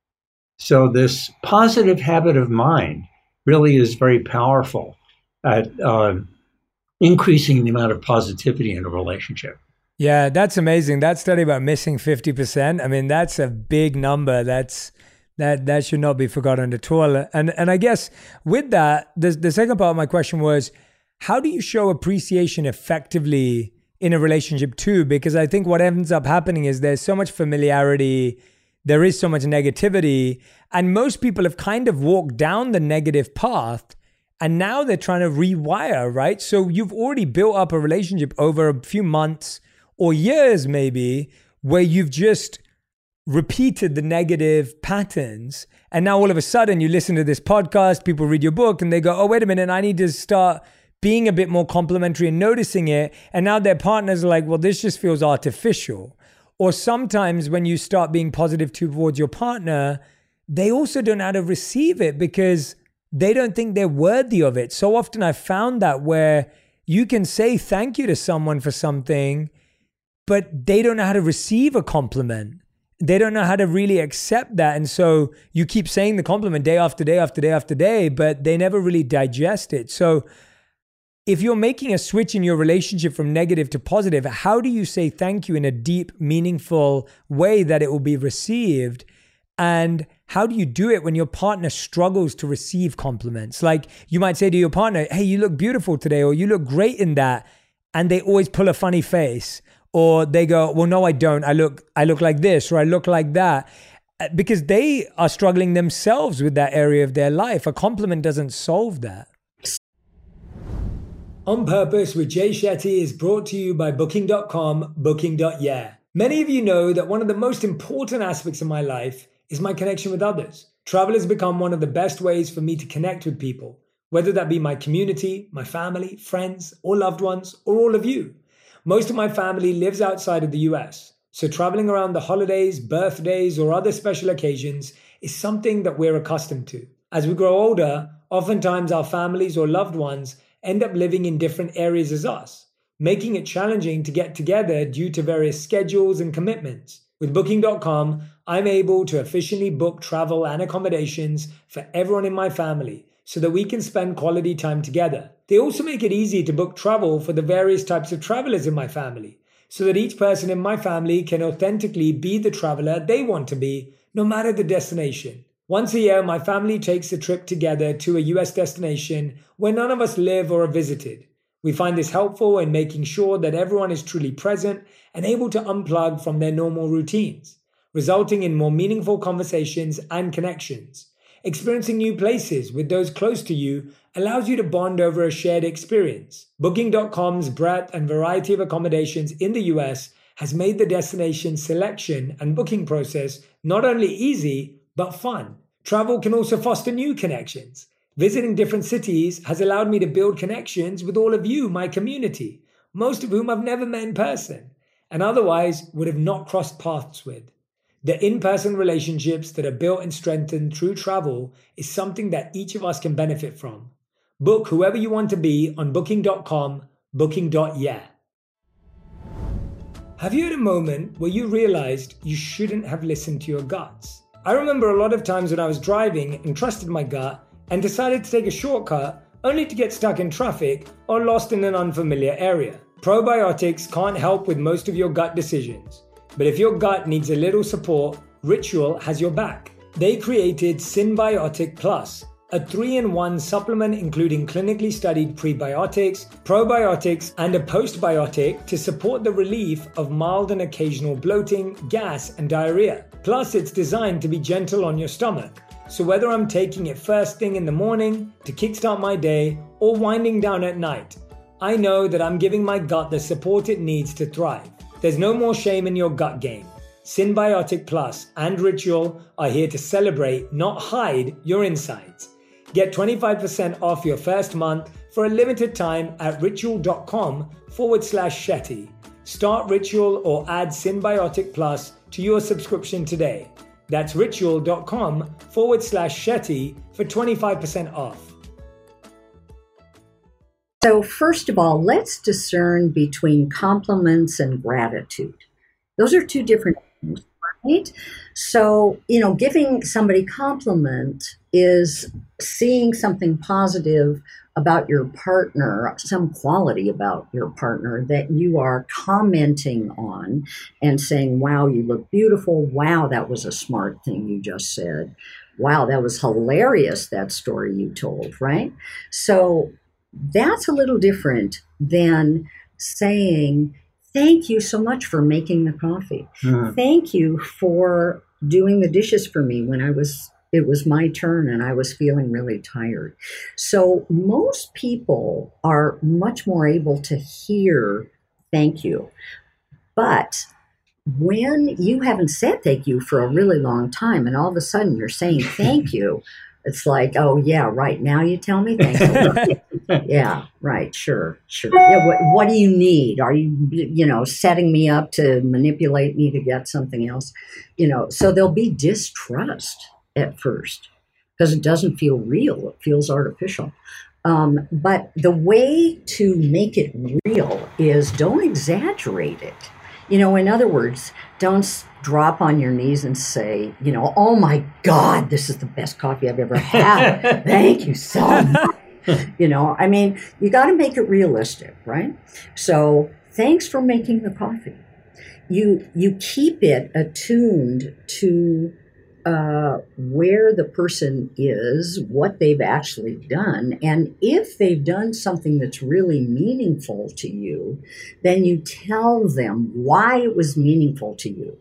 So this positive habit of mind really is very powerful at uh, increasing the amount of positivity in a relationship. Yeah, that's amazing. That study about missing fifty percent, I mean, that's a big number. That's that that should not be forgotten at all. And and I guess with that, the, the second part of my question was, how do you show appreciation effectively in a relationship too? Because I think what ends up happening is there's so much familiarity, there is so much negativity, and most people have kind of walked down the negative path, and now they're trying to rewire, right? So you've already built up a relationship over a few months or years maybe, where you've just repeated the negative patterns. And now all of a sudden you listen to this podcast, people read your book and they go, oh, wait a minute, I need to start being a bit more complimentary and noticing it. And now their partners are like, well, this just feels artificial. Or sometimes when you start being positive towards your partner, they also don't know how to receive it because they don't think they're worthy of it. So often I've found that where you can say thank you to someone for something, but they don't know how to receive a compliment. They don't know how to really accept that. And so you keep saying the compliment day after day after day after day, but they never really digest it. So if you're making a switch in your relationship from negative to positive, how do you say thank you in a deep, meaningful way that it will be received? And how do you do it when your partner struggles to receive compliments? Like you might say to your partner, hey, you look beautiful today, or you look great in that. And they always pull a funny face. Or they go, well, no, I don't. I look, I look like this, or I look like that. Because they are struggling themselves with that area of their life. A compliment doesn't solve that. On Purpose with Jay Shetty is brought to you by Booking dot com, Booking dot yeah. Many of you know that one of the most important aspects of my life is my connection with others. Travel has become one of the best ways for me to connect with people, whether that be my community, my family, friends, or loved ones, or all of you. Most of my family lives outside of the U S, so traveling around the holidays, birthdays, or other special occasions is something that we're accustomed to. As we grow older, oftentimes our families or loved ones end up living in different areas as us, making it challenging to get together due to various schedules and commitments. With Booking dot com, I'm able to efficiently book travel and accommodations for everyone in my family so that we can spend quality time together. They also make it easy to book travel for the various types of travelers in my family so that each person in my family can authentically be the traveler they want to be, no matter the destination. Once a year, my family takes a trip together to a U S destination where none of us live or are visited. We find this helpful in making sure that everyone is truly present and able to unplug from their normal routines, resulting in more meaningful conversations and connections. Experiencing new places with those close to you allows you to bond over a shared experience. Booking dot com's breadth and variety of accommodations in the U S has made the destination selection and booking process not only easy, but fun. Travel can also foster new connections. Visiting different cities has allowed me to build connections with all of you, my community, most of whom I've never met in person, and otherwise would have not crossed paths with. The in-person relationships that are built and strengthened through travel is something that each of us can benefit from. Book whoever you want to be on Booking dot com, booking dot yeah. Have you had a moment where you realized you shouldn't have listened to your guts? I remember a lot of times when I was driving and trusted my gut and decided to take a shortcut only to get stuck in traffic or lost in an unfamiliar area. Probiotics can't help with most of your gut decisions. But if your gut needs a little support, Ritual has your back. They created Synbiotic Plus, a three in one supplement including clinically studied prebiotics, probiotics, and a postbiotic to support the relief of mild and occasional bloating, gas, and diarrhea. Plus, it's designed to be gentle on your stomach. So whether I'm taking it first thing in the morning to kickstart my day or winding down at night, I know that I'm giving my gut the support it needs to thrive. There's no more shame in your gut game. Synbiotic Plus and Ritual are here to celebrate, not hide, your insides. Get twenty-five percent off your first month for a limited time at ritual.com forward slash Shetty. Start Ritual or add Synbiotic Plus to your subscription today. That's ritual.com forward slash Shetty for twenty-five percent off. So first of all, let's discern between compliments and gratitude. Those are two different things, right? So, you know, giving somebody compliment is seeing something positive about your partner, some quality about your partner that you are commenting on and saying, wow, you look beautiful. Wow, that was a smart thing you just said. Wow, that was hilarious, that story you told, right? So that's a little different than saying, thank you so much for making the coffee. Mm. Thank you for doing the dishes for me when I was, it was my turn and I was feeling really tired. So most people are much more able to hear thank you. But when you haven't said thank you for a really long time and all of a sudden you're saying thank you, it's like, oh, yeah, right. Now you tell me thank you. Yeah, right. Sure, sure. Yeah, what, what do you need? Are you, you know, setting me up to manipulate me to get something else? You know, so there'll be distrust at first because it doesn't feel real. It feels artificial. Um, but the way to make it real is don't exaggerate it. You know, in other words, don't drop on your knees and say, you know, oh my God, this is the best coffee I've ever had. Thank you so much. You know, I mean, you got to make it realistic, right? So thanks for making the coffee. You, you keep it attuned to uh, where the person is, what they've actually done. And if they've done something that's really meaningful to you, then you tell them why it was meaningful to you.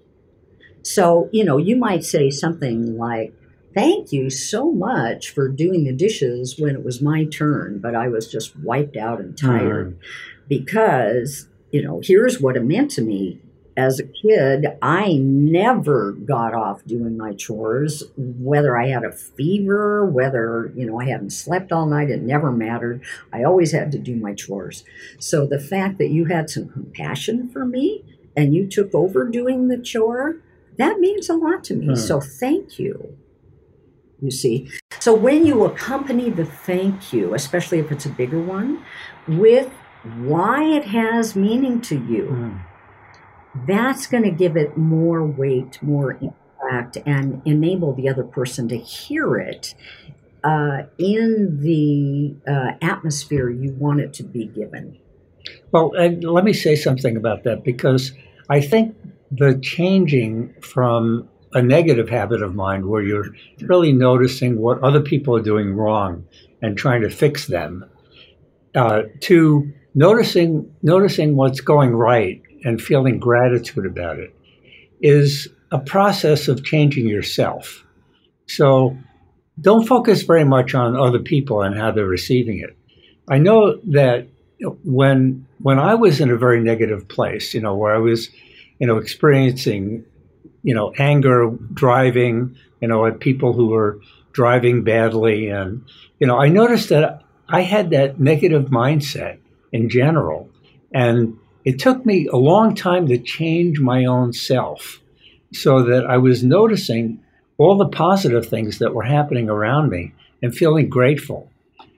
So, you know, you might say something like, thank you so much for doing the dishes when it was my turn, but I was just wiped out and tired mm. because, you know, here's what it meant to me as a kid, I never got off doing my chores, whether I had a fever, whether, you know, I hadn't slept all night, it never mattered. I always had to do my chores. So the fact that you had some compassion for me and you took over doing the chore, that means a lot to me. Hmm. So thank you. You see? So when you accompany the thank you, especially if it's a bigger one, with why it has meaning to you, hmm. that's going to give it more weight, more impact, and enable the other person to hear it uh, in the uh, atmosphere you want it to be given. Well, and let me say something about that, because I think the changing from a negative habit of mine where you're really noticing what other people are doing wrong and trying to fix them, uh, to noticing noticing what's going right and feeling gratitude about it, is a process of changing yourself. So don't focus very much on other people and how they're receiving it. I know that when when I was in a very negative place, you know, where I was, you know, experiencing, you know, anger, driving, you know, at people who were driving badly. And, you know, I noticed that I had that negative mindset in general. And it took me a long time to change my own self so that I was noticing all the positive things that were happening around me and feeling grateful.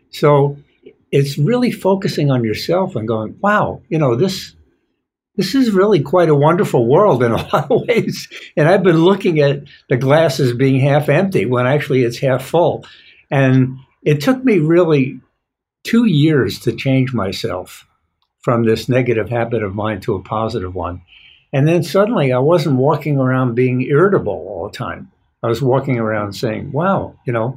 So it's really focusing on yourself and going, wow, you know, this This is really quite a wonderful world in a lot of ways. And I've been looking at the glass as being half empty when actually it's half full. And it took me really two years to change myself from this negative habit of mine to a positive one. And then suddenly I wasn't walking around being irritable all the time. I was walking around saying, wow, you know,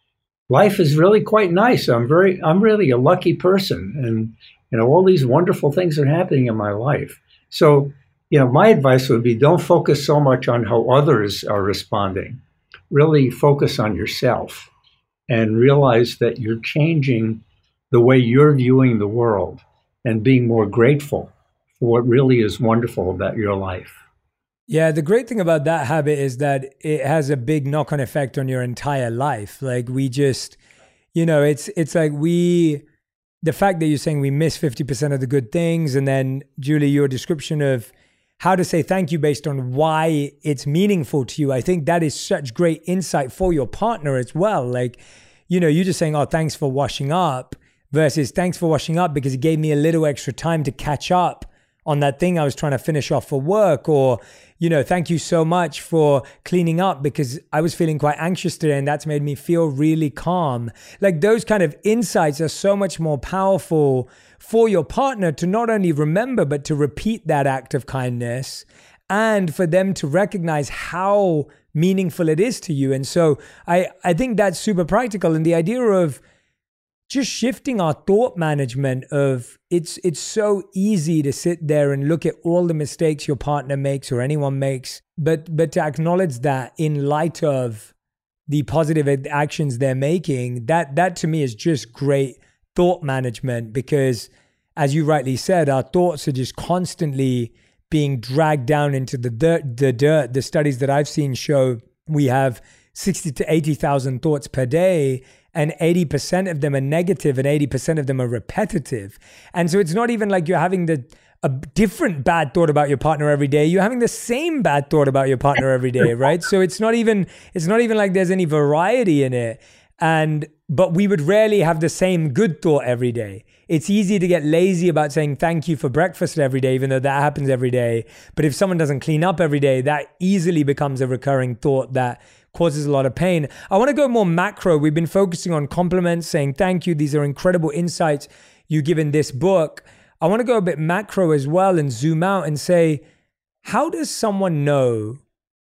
life is really quite nice. I'm very, I'm really a lucky person. And you know, all these wonderful things are happening in my life. So, you know, my advice would be don't focus so much on how others are responding. Really focus on yourself and realize that you're changing the way you're viewing the world and being more grateful for what really is wonderful about your life. Yeah, the great thing about that habit is that it has a big knock-on effect on your entire life. Like we just, you know, it's it's like we... The fact that you're saying we miss fifty percent of the good things, and then Julie, your description of how to say thank you based on why it's meaningful to you, I think that is such great insight for your partner as well. Like, you know, you're just saying, oh, thanks for washing up versus thanks for washing up because it gave me a little extra time to catch up on that thing I was trying to finish off for work, or, you know, thank you so much for cleaning up because I was feeling quite anxious today and that's made me feel really calm. Like those kind of insights are so much more powerful for your partner to not only remember, but to repeat that act of kindness and for them to recognize how meaningful it is to you. And so I, I think that's super practical. And the idea of just shifting our thought management of it's it's so easy to sit there and look at all the mistakes your partner makes or anyone makes, but but to acknowledge that in light of the positive actions they're making, that that to me is just great thought management, because as you rightly said, our thoughts are just constantly being dragged down into the dirt, the dirt. The studies that I've seen show we have sixty to eighty thousand thoughts per day, and eighty percent of them are negative and eighty percent of them are repetitive. And so it's not even like you're having the a different bad thought about your partner every day. You're having the same bad thought about your partner every day, right? So it's not even it's not even like there's any variety in it. And but we would rarely have the same good thought every day. It's easy to get lazy about saying thank you for breakfast every day, even though that happens every day. But if someone doesn't clean up every day, that easily becomes a recurring thought that causes a lot of pain. I want to go more macro. We've been focusing on compliments, saying thank you. These are incredible insights you give in this book. I want to go a bit macro as well and zoom out and say, how does someone know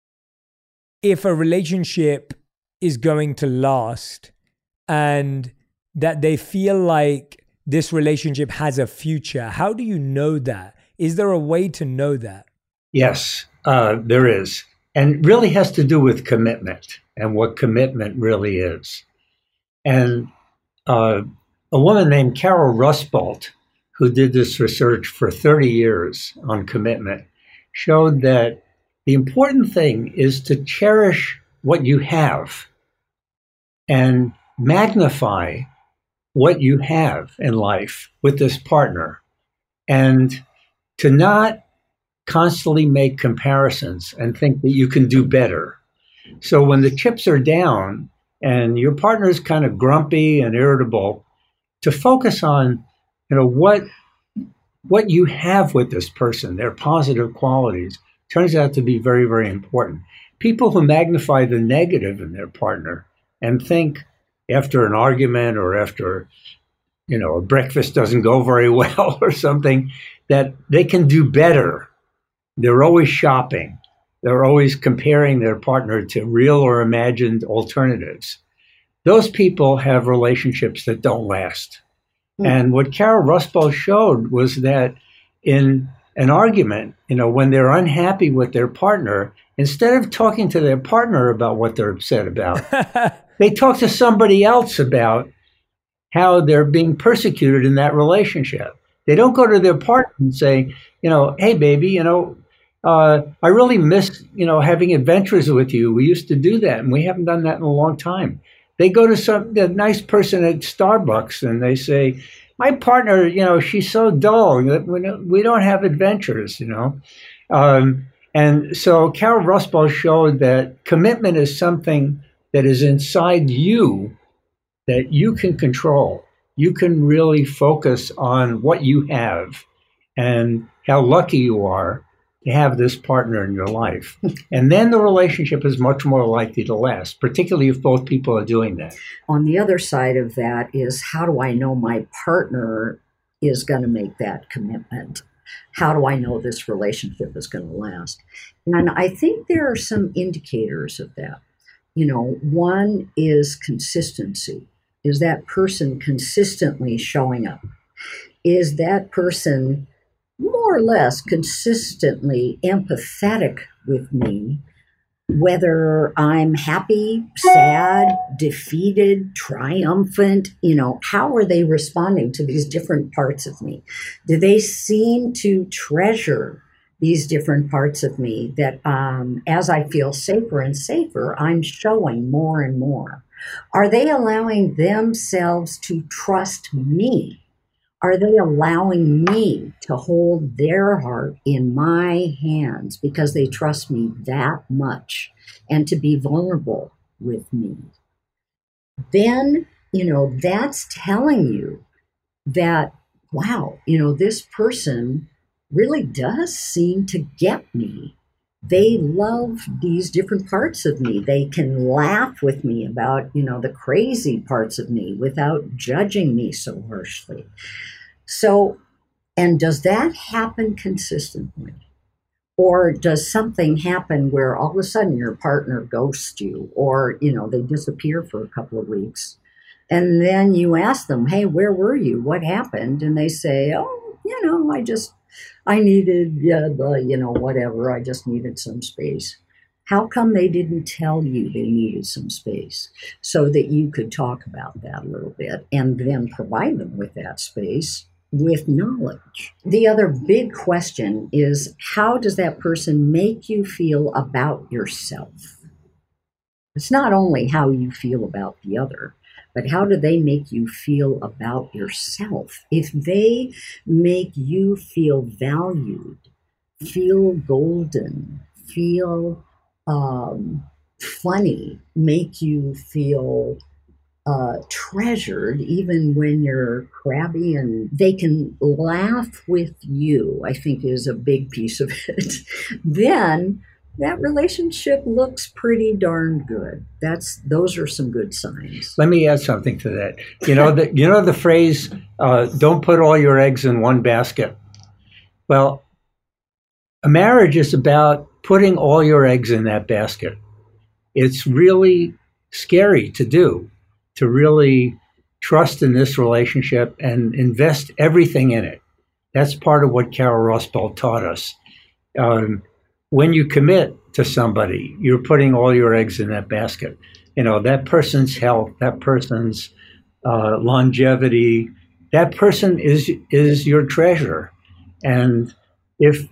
if a relationship is going to last and that they feel like this relationship has a future? How do you know that? Is there a way to know that? Yes, uh, there is. And really has to do with commitment and what commitment really is. And uh, a woman named Carol Rusbolt, who did this research for thirty years on commitment, showed that the important thing is to cherish what you have and magnify what you have in life with this partner, and to not constantly make comparisons and think that you can do better. So when the chips are down and your partner is kind of grumpy and irritable, to focus on, you know, what what you have with this person, their positive qualities, turns out to be very, very important. People who magnify the negative in their partner and think after an argument or after, you know, a breakfast doesn't go very well or something, that they can do better. They're always shopping. They're always comparing their partner to real or imagined alternatives. Those people have relationships that don't last. Mm. And what Carol Rustbell showed was that in an argument, you know, when they're unhappy with their partner, instead of talking to their partner about what they're upset about, they talk to somebody else about how they're being persecuted in that relationship. They don't go to their partner and say, you know, hey, baby, you know, uh, I really miss, you know, having adventures with you. We used to do that, and we haven't done that in a long time. They go to some the nice person at Starbucks, and they say, my partner, you know, she's so dull. We don't have adventures, you know. Um, and so Carol Rustbell showed that commitment is something that is inside you that you can control. You can really focus on what you have and how lucky you are to have this partner in your life. And then the relationship is much more likely to last, particularly if both people are doing that. On the other side of that is, how do I know my partner is going to make that commitment? How do I know this relationship is going to last? And I think there are some indicators of that. You know, one is consistency. Is that person consistently showing up? Is that person more or less consistently empathetic with me, whether I'm happy, sad, defeated, triumphant? You know, how are they responding to these different parts of me? Do they seem to treasure these different parts of me that um, as I feel safer and safer, I'm showing more and more? Are they allowing themselves to trust me? Are they allowing me to hold their heart in my hands because they trust me that much and to be vulnerable with me? Then, you know, that's telling you that, wow, you know, this person really does seem to get me. They love these different parts of me. They can laugh with me about, you know, the crazy parts of me without judging me so harshly. So, and does that happen consistently? Or does something happen where all of a sudden your partner ghosts you, or, you know, they disappear for a couple of weeks, and then you ask them, hey, where were you? What happened? And they say, oh, you know, I just, I needed, uh, the, you know, whatever. I just needed some space. How come they didn't tell you they needed some space so that you could talk about that a little bit and then provide them with that space with knowledge? The other big question is, how does that person make you feel about yourself? It's not only how you feel about the other, but how do they make you feel about yourself? If they make you feel valued, feel golden, feel um, funny, make you feel uh, treasured, even when you're crabby, and they can laugh with you, I think is a big piece of it, then that relationship looks pretty darn good. That's those are some good signs. Let me add something to that. You know the you know the phrase, uh, "Don't put all your eggs in one basket." Well, a marriage is about putting all your eggs in that basket. It's really scary to do, to really trust in this relationship and invest everything in it. That's part of what Carol Rustbell taught us. Um, When you commit to somebody, you're putting all your eggs in that basket. You know, that person's health, that person's uh, longevity, that person is is your treasure. And if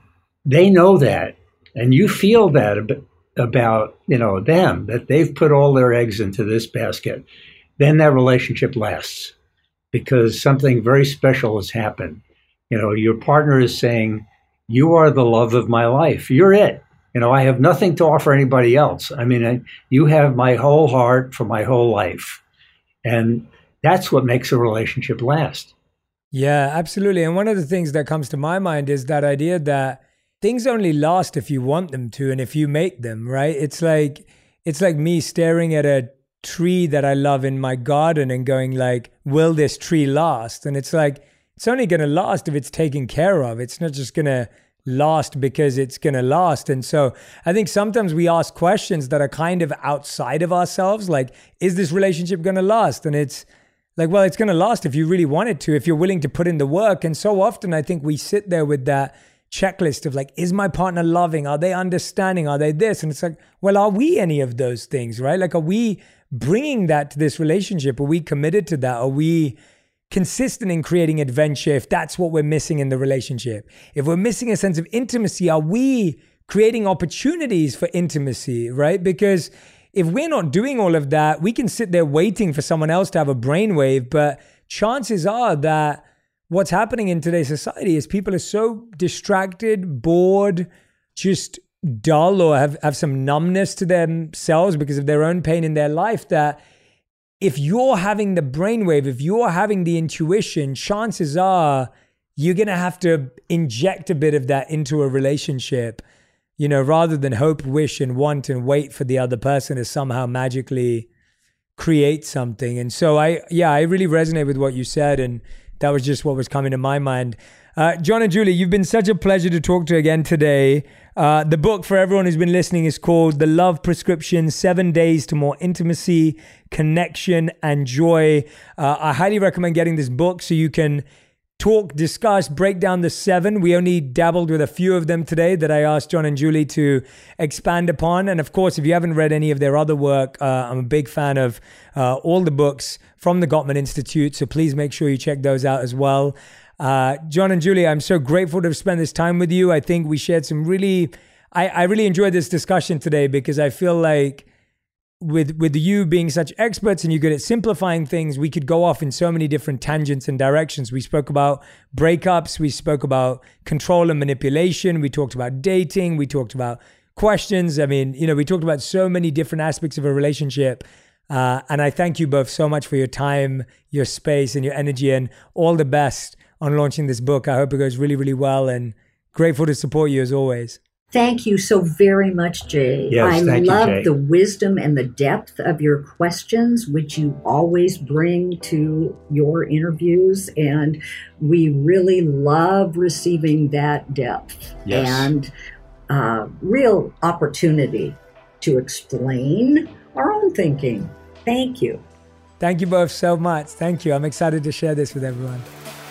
they know that, and you feel that ab- about, you know, them, that they've put all their eggs into this basket, then that relationship lasts because something very special has happened. You know, your partner is saying, you are the love of my life. You're it. You know, I have nothing to offer anybody else. I mean, I, you have my whole heart for my whole life. And that's what makes a relationship last. Yeah, absolutely. And one of the things that comes to my mind is that idea that things only last if you want them to and if you make them, right? It's like it's like me staring at a tree that I love in my garden and going like, will this tree last? And it's like, it's only going to last if it's taken care of. It's not just going to last because it's going to last. And so I think sometimes we ask questions that are kind of outside of ourselves, like, is this relationship going to last? And it's like, well, it's going to last if you really want it to, if you're willing to put in the work. And so often I think we sit there with that checklist of like, is my partner loving? Are they understanding? Are they this? And it's like, well, are we any of those things, right? Like, are we bringing that to this relationship? Are we committed to that? Are we consistent in creating adventure if that's what we're missing in the relationship? If we're missing a sense of intimacy, are we creating opportunities for intimacy, right? Because if we're not doing all of that, we can sit there waiting for someone else to have a brainwave, but chances are that what's happening in today's society is people are so distracted, bored, just dull, or have, have some numbness to themselves because of their own pain in their life, that if you're having the brainwave, if you're having the intuition, chances are you're going to have to inject a bit of that into a relationship, you know, rather than hope, wish, and want and wait for the other person to somehow magically create something. And so I, yeah, I really resonate with what you said. And that was just what was coming to my mind. Uh, John and Julie, you've been such a pleasure to talk to again today. Uh, the book for everyone who's been listening is called The Love Prescription, Seven Days to More Intimacy, Connection, and Joy. Uh, I highly recommend getting this book so you can talk, discuss, break down the seven. We only dabbled with a few of them today that I asked John and Julie to expand upon. And of course, if you haven't read any of their other work, uh, I'm a big fan of uh, all the books from the Gottman Institute. So please make sure you check those out as well. Uh, John and Julie, I'm so grateful to have spent this time with you. I think we shared some really, I, I really enjoyed this discussion today because I feel like with with you being such experts and you're good at simplifying things, we could go off in so many different tangents and directions. We spoke about breakups. We spoke about control and manipulation. We talked about dating. We talked about questions. I mean, you know, we talked about so many different aspects of a relationship. Uh, and I thank you both so much for your time, your space, and your energy, and all the best on launching this book. I hope it goes really, really well, and grateful to support you as always. Thank you so very much, Jay. Yes, I thank you, love Jay. the wisdom and the depth of your questions, which you always bring to your interviews. And we really love receiving that depth Yes. and uh, real opportunity to explain our own thinking. Thank you. Thank you both so much. Thank you. I'm excited to share this with everyone.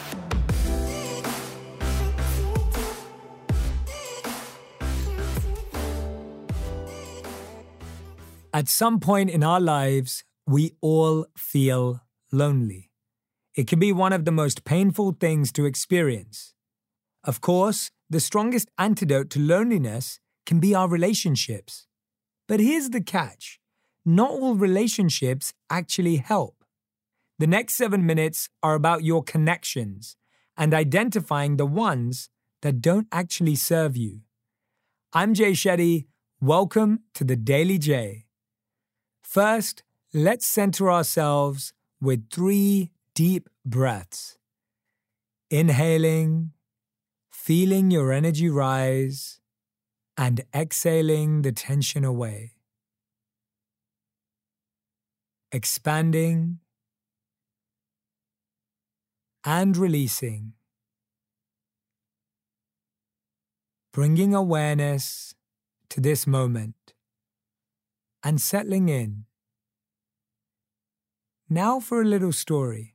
At some point in our lives, we all feel lonely. It can be one of the most painful things to experience. Of course, the strongest antidote to loneliness can be our relationships. But here's the catch. Not all relationships actually help. The next seven minutes are about your connections and identifying the ones that don't actually serve you. I'm Jay Shetty. Welcome to the Daily J. First, let's center ourselves with three deep breaths. Inhaling, feeling your energy rise, and exhaling the tension away. Expanding and releasing. Bringing awareness to this moment and settling in. Now for a little story.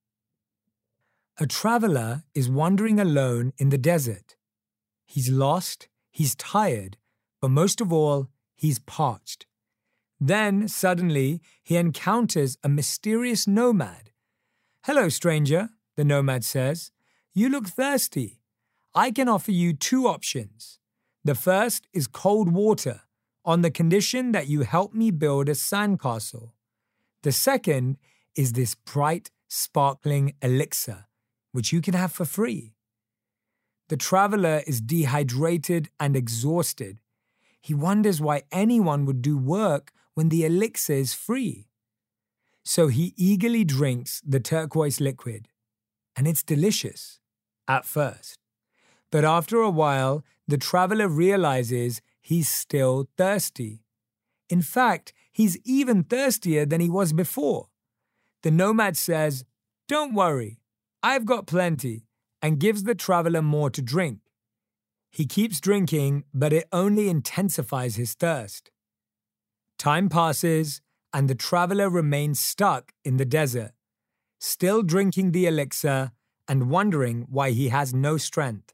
A traveler is wandering alone in the desert. He's lost, he's tired, but most of all, he's parched. Then, suddenly, he encounters a mysterious nomad. "Hello, stranger," the nomad says. "You look thirsty. I can offer you two options. The first is cold water, on the condition that you help me build a sandcastle. The second is this bright, sparkling elixir, which you can have for free. The traveler is dehydrated and exhausted. He wonders why anyone would do work when the elixir is free. So he eagerly drinks the turquoise liquid, and it's delicious at first. But after a while, the traveler realizes he's still thirsty. In fact, he's even thirstier than he was before. The nomad says, "Don't worry, I've got plenty," and gives the traveler more to drink. He keeps drinking, but it only intensifies his thirst. Time passes, and the traveler remains stuck in the desert, still drinking the elixir and wondering why he has no strength.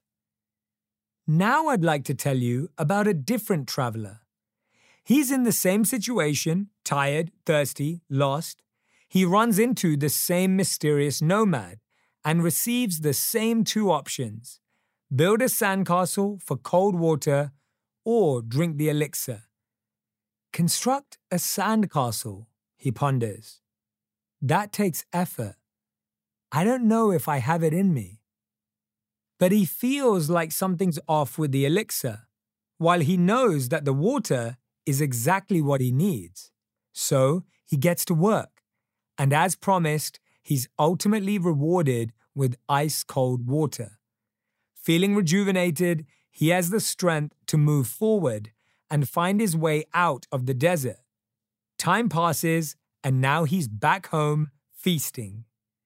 Now I'd like to tell you about a different traveler. He's in the same situation, tired, thirsty, lost. He runs into the same mysterious nomad and receives the same two options: build a sandcastle for cold water or drink the elixir. Construct a sandcastle, he ponders. That takes effort. I don't know if I have it in me. But he feels like something's off with the elixir, while he knows that the water is exactly what he needs. So he gets to work, and as promised, he's ultimately rewarded with ice-cold water. Feeling rejuvenated, he has the strength to move forward and find his way out of the desert. Time passes, and now he's back home feasting.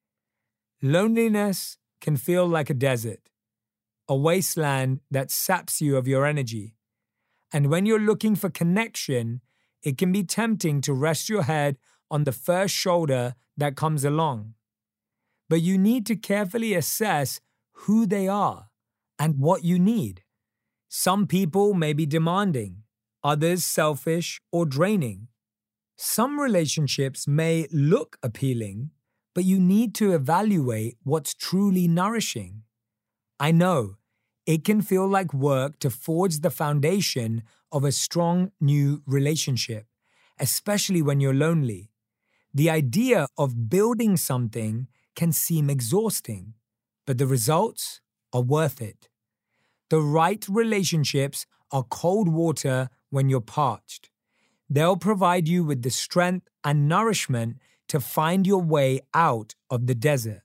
Loneliness can feel like a desert, a wasteland that saps you of your energy. And when you're looking for connection, it can be tempting to rest your head on the first shoulder that comes along. But you need to carefully assess who they are and what you need. Some people may be demanding, others selfish or draining. Some relationships may look appealing, but you need to evaluate what's truly nourishing. I know, it can feel like work to forge the foundation of a strong new relationship, especially when you're lonely. The idea of building something can seem exhausting, but the results are worth it. The right relationships are cold water when you're parched. They'll provide you with the strength and nourishment to find your way out of the desert.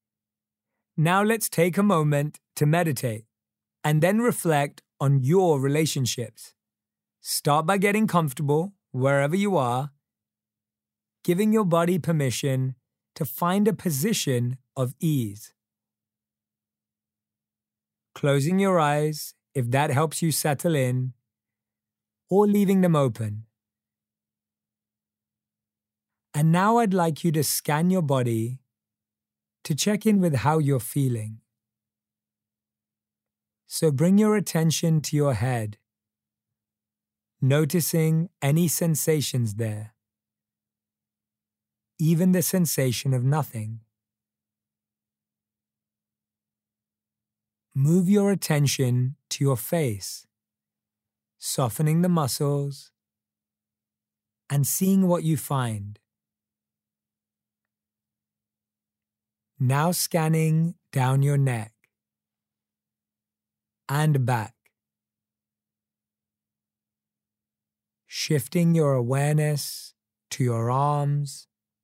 Now let's take a moment to meditate and then reflect on your relationships. Start by getting comfortable wherever you are, giving your body permission to find a position of ease. Closing your eyes if that helps you settle in, or leaving them open. And now I'd like you to scan your body to check in with how you're feeling. So bring your attention to your head, noticing any sensations there, even the sensation of nothing. Move your attention to your face, softening the muscles and seeing what you find. Now scanning down your neck and back, shifting your awareness to your arms,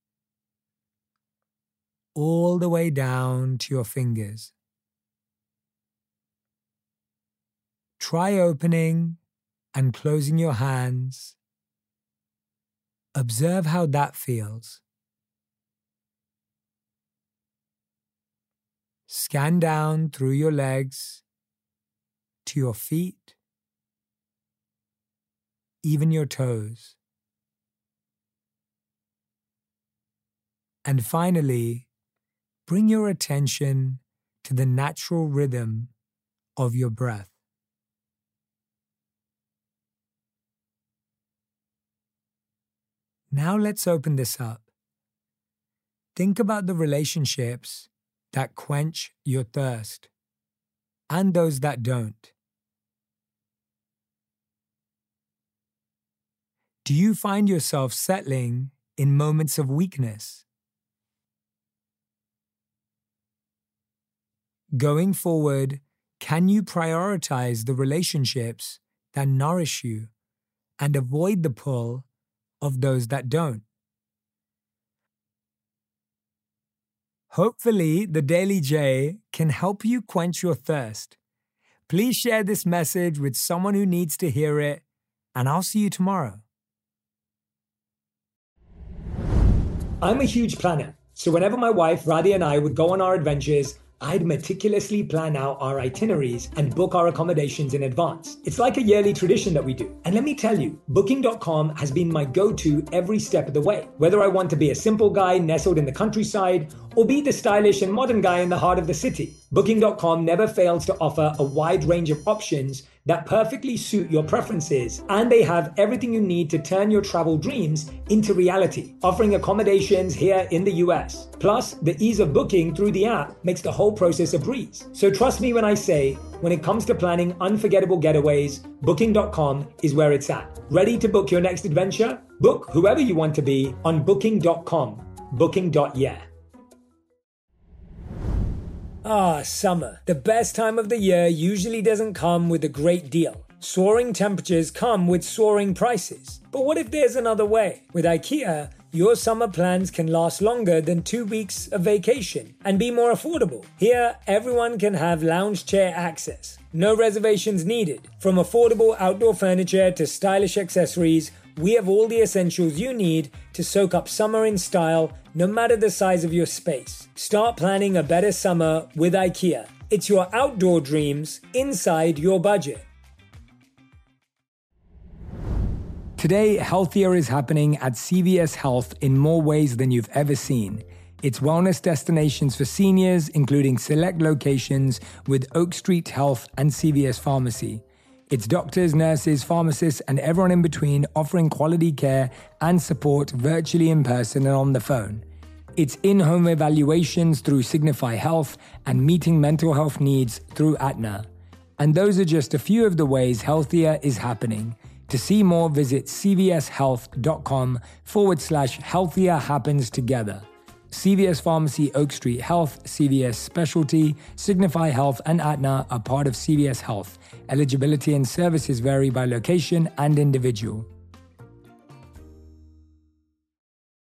all the way down to your fingers. Try opening and closing your hands. Observe how that feels. Scan down through your legs to your feet, even your toes. And finally, bring your attention to the natural rhythm of your breath. Now let's open this up. Think about the relationships that quench your thirst and those that don't. Do you find yourself settling in moments of weakness? Going forward, can you prioritize the relationships that nourish you and avoid the pull of those that don't? Hopefully, the Daily J can help you quench your thirst. Please share this message with someone who needs to hear it, and I'll see you tomorrow. I'm a huge planner, so whenever my wife Radhi and I would go on our adventures, I'd meticulously plan out our itineraries and book our accommodations in advance. It's like a yearly tradition that we do. And let me tell you, booking dot com has been my go-to every step of the way. Whether I want to be a simple guy nestled in the countryside or be the stylish and modern guy in the heart of the city, booking dot com never fails to offer a wide range of options that perfectly suit your preferences, and they have everything you need to turn your travel dreams into reality, offering accommodations here in the U S. Plus, the ease of booking through the app makes the whole process a breeze. So trust me when I say, when it comes to planning unforgettable getaways, booking dot com is where it's at. Ready to book your next adventure? Book whoever you want to be on booking dot com. booking dot yeah. Ah, summer. The best time of the year usually doesn't come with a great deal. Soaring temperatures come with soaring prices. But what if there's another way? With IKEA, your summer plans can last longer than two weeks of vacation and be more affordable. Here, everyone can have lounge chair access. No reservations needed. From affordable outdoor furniture to stylish accessories, we have all the essentials you need to soak up summer in style, no matter the size of your space. Start planning a better summer with IKEA. It's your outdoor dreams inside your budget. Today, healthier is happening at C V S Health in more ways than you've ever seen. It's wellness destinations for seniors, including select locations with Oak Street Health and C V S Pharmacy. It's doctors, nurses, pharmacists, and everyone in between offering quality care and support virtually in person and on the phone. It's in-home evaluations through Signify Health and meeting mental health needs through Aetna. And those are just a few of the ways healthier is happening. To see more, visit cvshealth.com forward slash healthier happens together. C V S Pharmacy, Oak Street Health, C V S Specialty, Signify Health, and Aetna are part of C V S Health. Eligibility and services vary by location and individual.